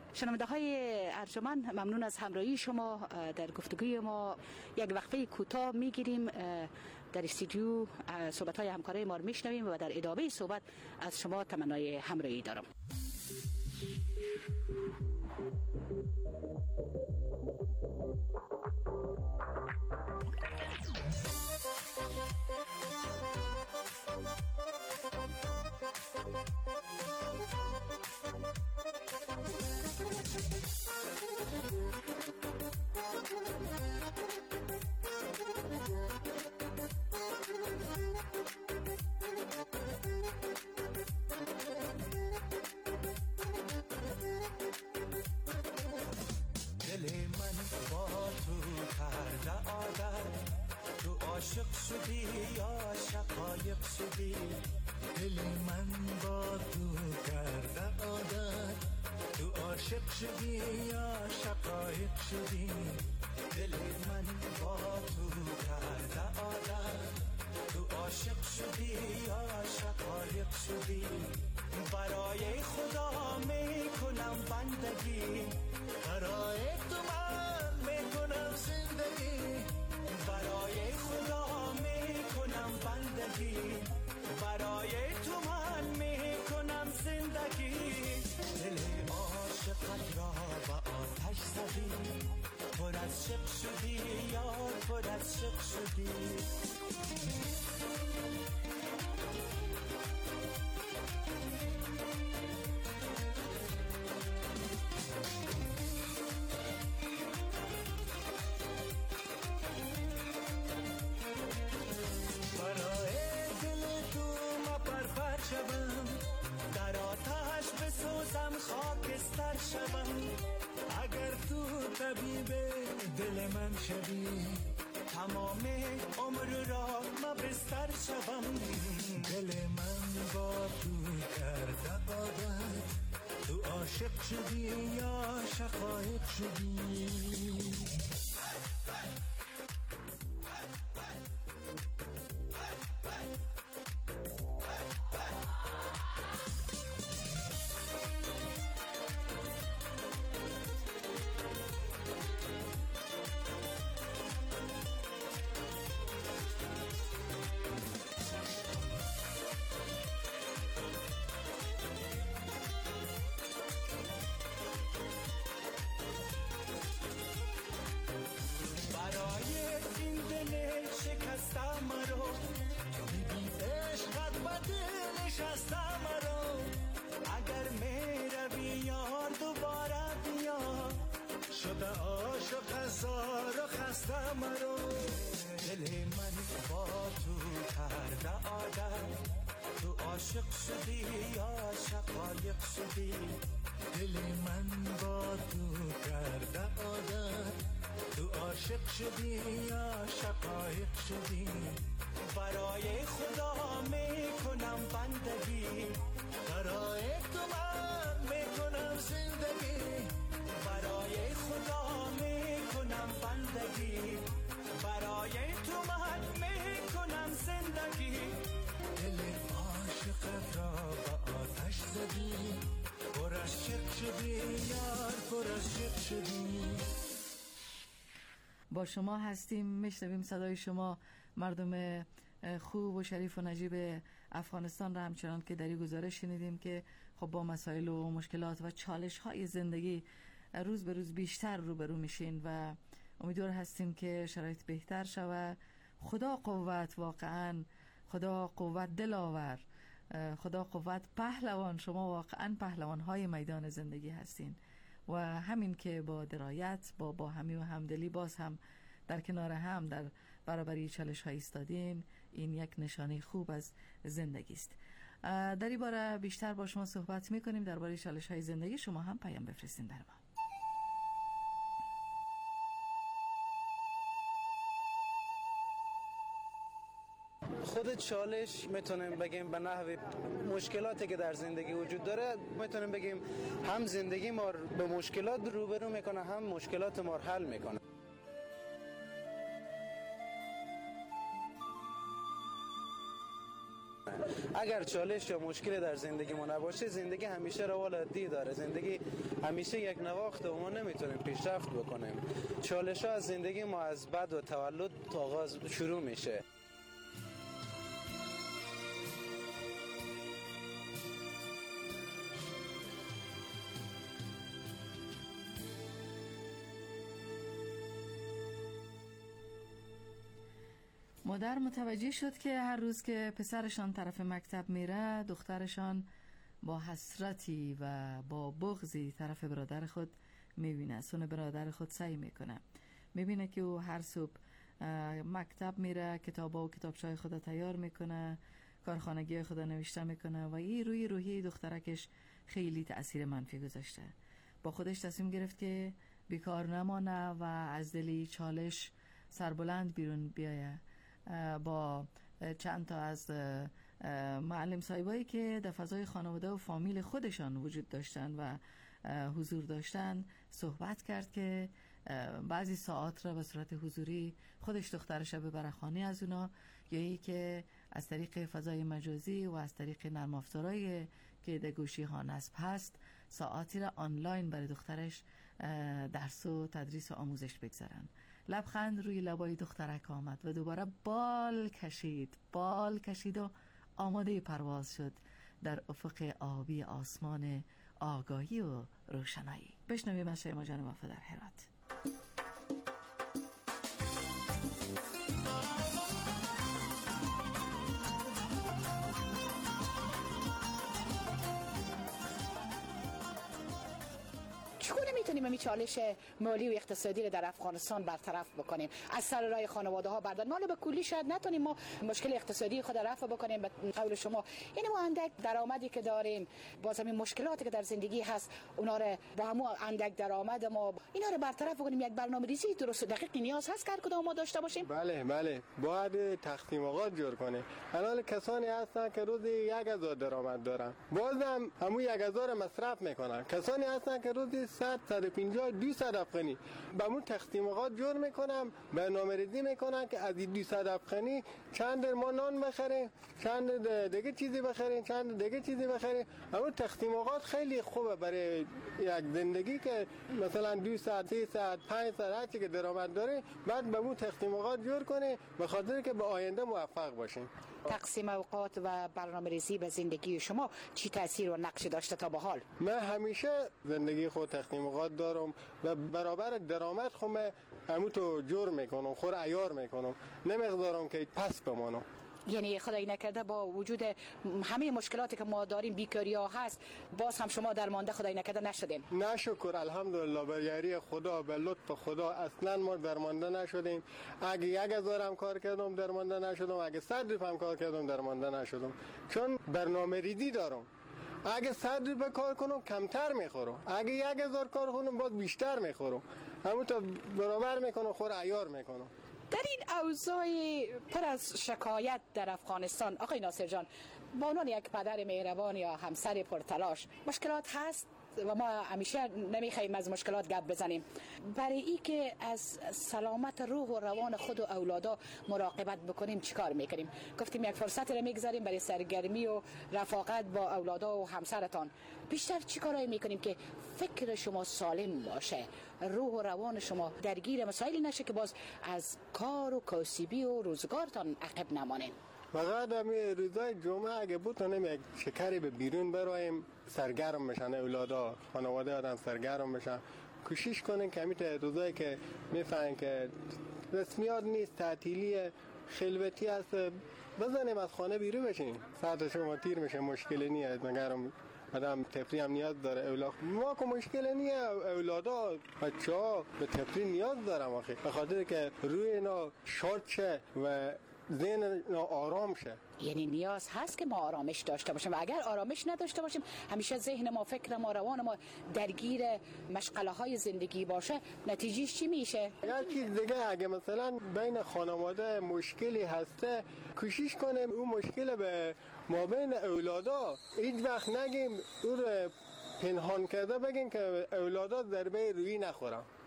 شنونده های ارجمند، ممنون از همراهی شما در گفتگوی ما. یک وقفه کوتاه میگیریم در استودیو، صحبت های همکارای ما رو میشنویم و در ادامه صحبت از شما تمنای همراهی دارم. عاشق شدی یا شقایق شدی، دل من با تو کرده عادت. تو عاشق شدی یا شقایق شدی، دل من با تو کرده عادت. تو عاشق شدی یا شقایق شدی، برای خدا میکنم بندگی، برای تو من میکنم زندگی، برای خدا میکنم بندگی، برای تو من میکنم زندگی. دل عاشقت را با آتش زدی، پر از شق شدی یار، پر از شق شدی. خاکستر شوم اگر تو طبیب دل من شوی، تمام عمر را مبستر شوم. دل من با تو کرده عادت، تو عاشق شدی یا شقایق شدی. عاشق شدی یا شقایق شدی، دل من با تو کرده عادت. تو عاشق شدی یا شقایق شدی، برای خدا میکنم بندگی، برای تو من میکنم زندگی، برای خدا میکنم بندگی، برای تو من میکنم زندگی. دل عاشقت را با آتش زدی، پر از شق شدی یار، پر از شق شدی. با شما هستیم، میشنویم صدای شما مردم خوب و شریف و نجیب افغانستان را، همچنان که در این گزارش شنیدیم که خب با مسائل و مشکلات و چالش های زندگی روز به روز بیشتر روبرو میشین و امیدوار هستیم که شرایط بهتر شود. خدا قوت، واقعا خدا قوت دلاور، خدا قوت پهلوان. شما واقعا پهلوان های میدان زندگی هستین و همین که با درایت، با با همی و همدلی باز هم در کنار هم در برابری چالش های ایستادین، این یک نشانه خوب از زندگی است. در این باره بیشتر با شما صحبت میکنیم درباره چالش های زندگی. شما هم پیام بفرستین در ما. خود چالش میتونیم بگیم به نحو مشکلاتی که در زندگی وجود داره، میتونیم بگیم هم زندگی ما به مشکلات روبرو میکنه، هم مشکلات ما حل میکنه. اگر چالش یا مشکلی در زندگی ما نباشه، زندگی همیشه روال عادی داره. زندگی همیشه یک نواخت و ما نمیتونیم پیشرفت بکنیم. چالش ها از زندگی ما از بعد و تولد آغاز شروع میشه. مادر متوجه شد که هر روز که پسرشان طرف مکتب میره، دخترشان با حسرتی و با بغضی طرف برادر خود میبینه. سون برادر خود سعی میکنه، میبینه که او هر صبح مکتب میره، کتابا و کتابچای خود تیار میکنه، کارخانگی خود نوشته میکنه و این روی روحی دخترکش خیلی تأثیر منفی گذاشته. با خودش تصمیم گرفت که بیکار نمانه و از دلی چالش سربلند بیرون بیایه. با چند تا از معلم صاحبایی که در فضای خانواده و فامیل خودشان وجود داشتن و حضور داشتن صحبت کرد که بعضی ساعات را به صورت حضوری خودش دخترش ببره خانه از اونا، یا ای که از طریق فضای مجازی و از طریق نرم افزارهای که در گوشی ها نصب هست ساعاتی را آنلاین برای دخترش درس و تدریس و آموزش بگذارن. لبخند روی لبای دخترک آمد و دوباره بال کشید بال کشید و آماده پرواز شد در افق آبی آسمان آگاهی و روشنایی. بشنویم از شیما جان وفا در هرات. میتونیم این چالش مالی و اقتصادی رو در افغانستان برطرف بکنیم، از سر راه خانواده ها برداریم. مال به کلی شاید نتونیم ما مشکل اقتصادی خود رفع بکنیم به قول شما، یعنی ما اندک درآمدی که داریم، باز همین مشکلاتی که در زندگی هست، اونا رو با همون اندک درآمد ما اینا رو برطرف بکنیم. یک برنامه‌ریزی درست و دقیق نیاز هست که هر کدوم ما داشته باشیم. بله بله، باید تقسیم اوقات جور کنیم. الان کسانی هستن که روزی یک هزار درآمد دارن، بازم همون یک هزار مصرف میکنن. کسانی هستن که روزی صد صد و پنجاه دویست افغانی با همون تقسیم اوقات جور میکنم، برنامه‌ریزی میکنن که از این دویست افغانی چند ما نان بخریم، چند دیگه چیزی بخریم، چند دیگه چیزی بخریم. همون تقسیم اوقات خیلی خوبه برای یک زندگی که مثلا دو ساعت، سه ساعت، پنج ساعت هر چی که درآمد داره، بعد به همون تقسیم اوقات جور کنه به خاطر که به آینده موفق باشیم. تقسیم اوقات و برنامه‌ریزی به زندگی شما چی تاثیر و نقش داشته تا به حال؟ من همیشه زندگی خود تقسیم اوقات دارم و برابر درآمد خود همون تو جور میکنم، خور عیار میکنم، نمیگذارم که پس بمانم. یعنی خدای نکرده با وجود همه مشکلاتی که ما داریم، بیکاری ها هست، باز هم شما درمانده خدای نکرده نشدین؟ نه شکر الحمدلله، به یاری خدا، به لطف خدا اصلا ما درمانده نشدیم. اگه یک هزار هم کار کردم درمانده نشدم، اگه صد روپیه هم کار کردم درمانده نشدم، چون برنامه ریزی دارم. اگه صد روپیه کار کنم کمتر میخورم، اگه یک هزار کار کنم باز بیشتر میخورم. همون تا برابر میکنم، خور عیار میکنم. در این اوضاع پر از شکایت در افغانستان آقای ناصر جان، با عنوان یک پدر مهربان یا همسر پرتلاش، مشکلات هست و ما همیشه نمیخوایم از مشکلات گپ بزنیم. برای این که از سلامت روح و روان خود و اولادا مراقبت بکنیم چیکار میکنیم؟ گفتیم یک فرصت رو میگذاریم برای سرگرمی و رفاقت با اولادا و همسرتان. بیشتر چیکارایی میکنیم که فکر شما سالم باشه، روح و روان شما درگیر مسائلی نشه که باز از کار و کاسبی و روزگارتان عقب نمانه؟ فقط همین روزای جمعه اگه بتونیم یک شکری به بیرون برایم، سرگرم بشن اولادا، خانواده آدم سرگرم بشن، کوشش کنن که همین روزایی که میفهمن که رسمیات نیست، تعطیلی خلوتی هست، بزنیم از خانه بیرون بشین. ساعت شما تیر میشه، مشکلی نیست، مگر آدم تفریح هم نیاز داره. اولاد ما که مشکل نیست، اولادا بچه‌ها به تفریح نیاز دارن آخه، به خاطر که روی اینا شاد شه و ذهن آرام شه. یعنی نیاز هست که ما آرامش داشته باشیم و اگر آرامش نداشته باشیم، همیشه ذهن ما، فکر ما، روان ما درگیر مشغله های زندگی باشه، نتیجهش چی میشه؟ یک چیز دیگه، اگه مثلا بین خانواده مشکلی هسته، کوشش کنیم اون مشکل به ما بین اولادا هیچ وقت نگیم، اون پنهان کرده بگیم که اولادا ضربه روی نخورن.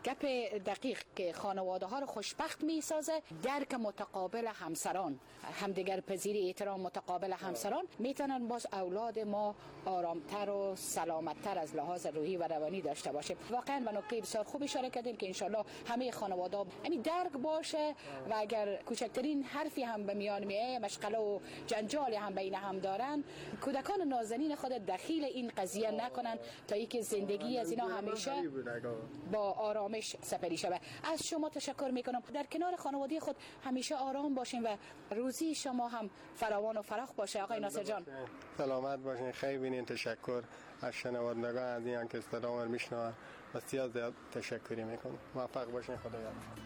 گپ دقیق که خانواده ها رو خوشبخت می سازه. درک متقابل همسران، همدیگر پذیری، احترام متقابل همسران میتونن باز اولاد ما آرامتر و سلامتتر از لحاظ روحی و روانی داشته باشه. واقعا به نکته بسیار خوب اشاره کردیم که انشالله همه خانواده همین درک باشه و اگر کوچکترین حرفی هم به میان میه، مشغله و جنجالی هم بین هم دارن، کودکان نازنین خود دخیل این قضیه نکنن تا اینکه زندگی از اینا همیشه با آرامش سپری شود. از شما تشکر میکنم. در کنار خانواده خود همیشه آرام باشین و روزی شما هم فراوان و فراخ باشه. آقای ناصر جان سلامت باشین. خیلی بینین. تشکر از شنوندگان از این که صدامو میشنون. بسیار زیاد تشکری میکنم. موفق باشین. خدا یارتون.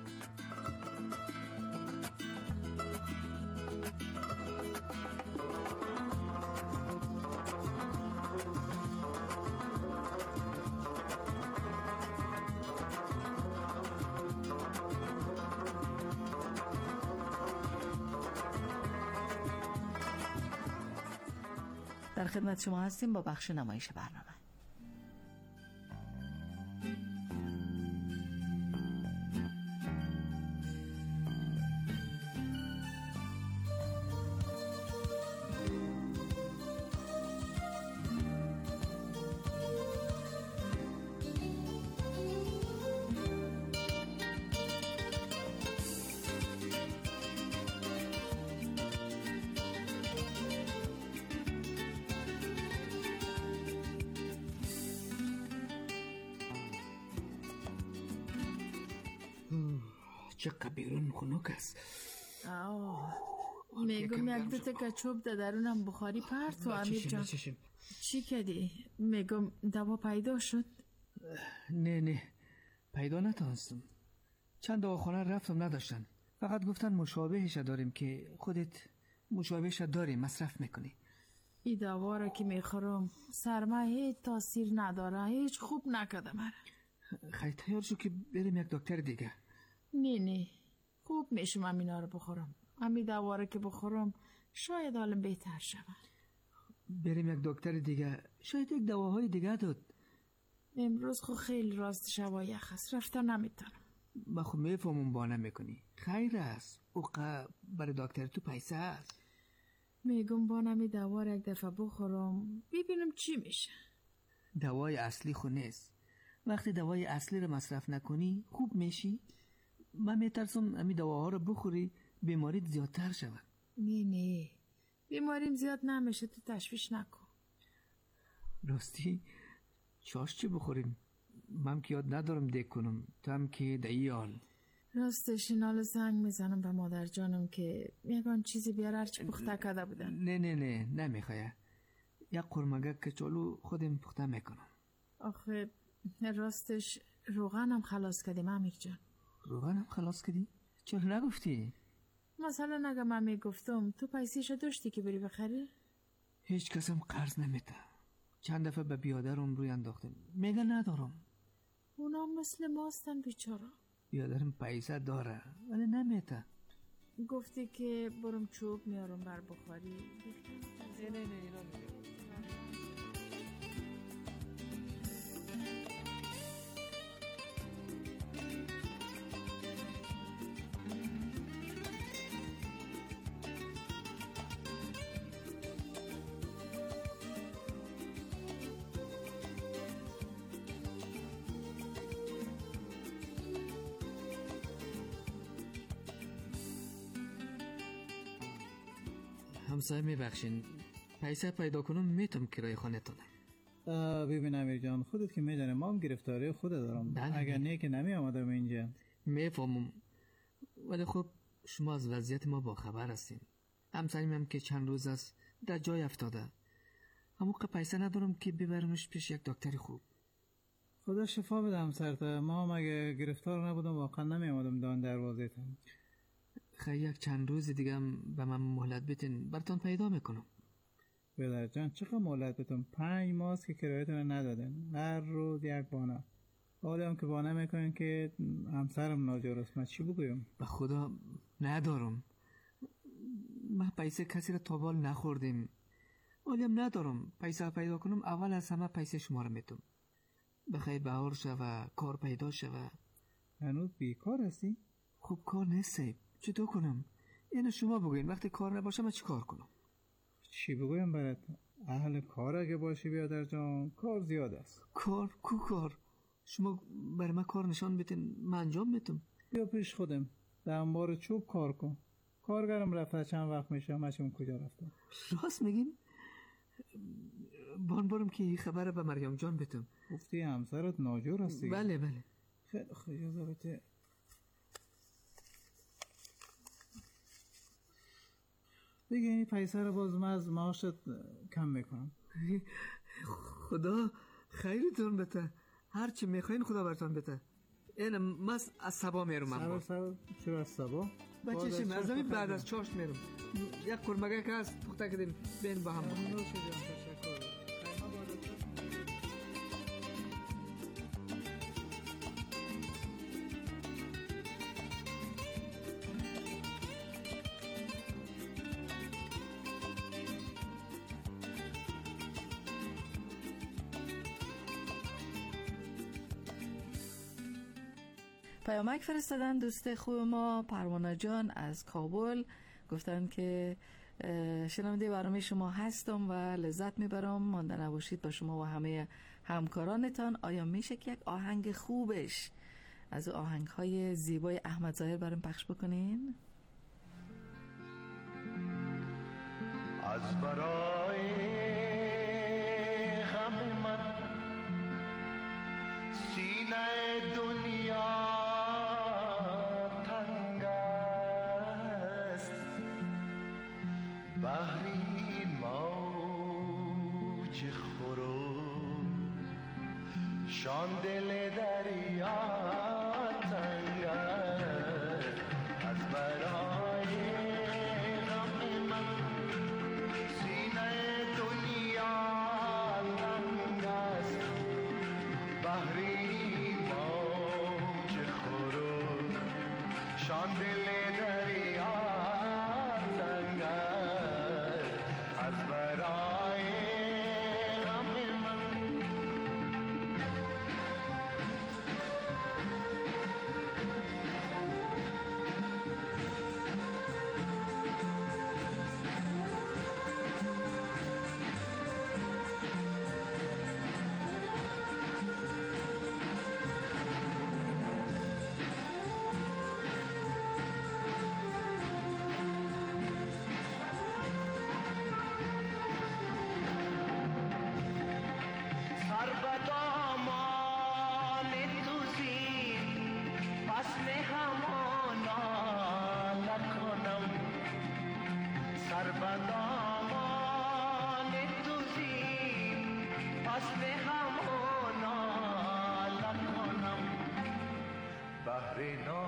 در خدمت شما هستیم با بخش نمایش برنامه. چقدر بیرون خنک است. میگم یک دوتا کچوب ده درونم بخاری پرت و امیر جان چی کردی؟ میگم دوا پیدا شد؟ نه نه پیدا نتونستم. چند دواخانه رفتم نداشتن. فقط گفتن مشابهش داریم که خودت مشابهش داری مصرف میکنی. این دوا را که میخورم سرما هیچ تاثیر نداره. هیچ خوب نکده مرا. خیلی تیار شو که بریم یک دکتر دیگه. نه نه خوب میشم امینا رو بخورم. امی دوا را که بخورم شاید حالم بهتر شود. بریم یک دکتر دیگه. شاید یک دواهای دیگه داد. امروز خو خیلی راست شوا یخ است. رفتن نمیتونم. ما خو میفهمم با نمیکنی. خیر است. او برای دکتر تو پیسه است. میگم با نمی دوا را یک دفعه بخورم ببینم چی میشه. دوای اصلی خو نیست. وقتی دوای اصلی رو مصرف نکنی خوب میشی. من میترسم امی دواها رو بخوری بیماریت زیادتر شود. نه نه بیماریم زیاد نمیشه. تو تشویش نکن. راستی چاش چی بخوریم؟ من که یاد ندارم دیک کنم. تو هم که دیال. راستش نال زنگ میزنم به مادر جانم که میگن چیزی بیار هرچی پخته کرده بودن. نه نه نه نمیخواه. یک قرمگک کچالو خودم پخته میکنم. آخه راستش روغنم خلاص کردیم امیر جان. روغنم خلاص کردی؟ چرا نگفتی؟ مثلا اگه من میگفتم تو پیسیشو داشتی که بری بخری؟ هیچ کسم قرض نمیده. چند دفعه به بیادرم روی انداختم میگه ندارم. اونا مثل ماستن بیچاره. بیادرم پیسه داره ولی نمیده. گفتی که برم چوب میارم بر بخاری. نه نه نه اینا میگه. همسایه میبخشین پیسه پیدا کنم میتونم کرایه خانه تونه. ببین امیر جان خودت که میدونه ما هم گرفتاری خود دارم. اگر نه که نمی آمدم اینجا. میفهمم ولی خب شما از وضعیت ما با خبر هستین. همسایه‌م هم که چند روز است در جای افتاده. همون که پیسه ندارم که ببرمش پیش یک دکتر خوب. خدا شفا بده همسرته. ما هم اگه گرفتار نبودم واقعا نمی آمدم دان دروازه‌تون. خیلی یک چند روز دیگه هم به من مهلت بتین براتون پیدا میکنم. پدر جان چقدر مهلت بتون؟ پنج ماست که کرایتون ندادن. هر روز یک بانه. حالا هم که بانه میکنین که همسرم ناجور است. من چی بگویم؟ به خدا ندارم. من پیسه کسی را تابال نخوردیم. حالا هم ندارم. پیسه پیدا کنم اول از همه پیسه شما را میتونم. بخیر بهار شوه، کار پیدا شوه. هنوز بیکار هستی؟ خب کار نیست، چطور کنم؟ اینو شما بگوین وقتی کار نباشه من چی کار کنم؟ چی بگویم برات؟ اهل کار اگه باشی بیادر جان، کار زیاد است. کار؟ کو کار؟ شما برای من کار نشان بتین، من انجام میتم. بیا پیش خودم در انبار چوب کار کن. کارگرم رفته چند وقت میشه، همشون کجا رفتن؟ راست میگین؟ بان بارم که خبر به مریم جان بتم. گفتی همسرت ناجور هستی؟ بله بله. خیلی خیلی اجازه بده. دیگه این پیسه رو باز من از معاشت کم میکنم. خدا خیرتون بده، هر چی میخواین خدا براتون بده. این من از سبا میرم. سبا سبا چرا از سبا؟ بچه شیم از زمین بعد از چاشت میرم. یک کرمگه که هست پخته کدیم بین با هم بخوریم. پیامک فرستادن دوست خوب ما پروانه جان از کابل، گفتن که شنونده برنامه شما هستم و لذت میبرم، مانده نباشید با شما و همه همکارانتان. آیا میشه که یک آهنگ خوبش از آهنگ های زیبای احمد ظاهر برام پخش بکنین؟ از برای غم من سینه دنیا بحری موج خروش شان دل دریا تنگ است. از برای غم من سینه دنیا تنگ است. بحری موج خروش شان دل دریا تنگ است. از برای غم من بحر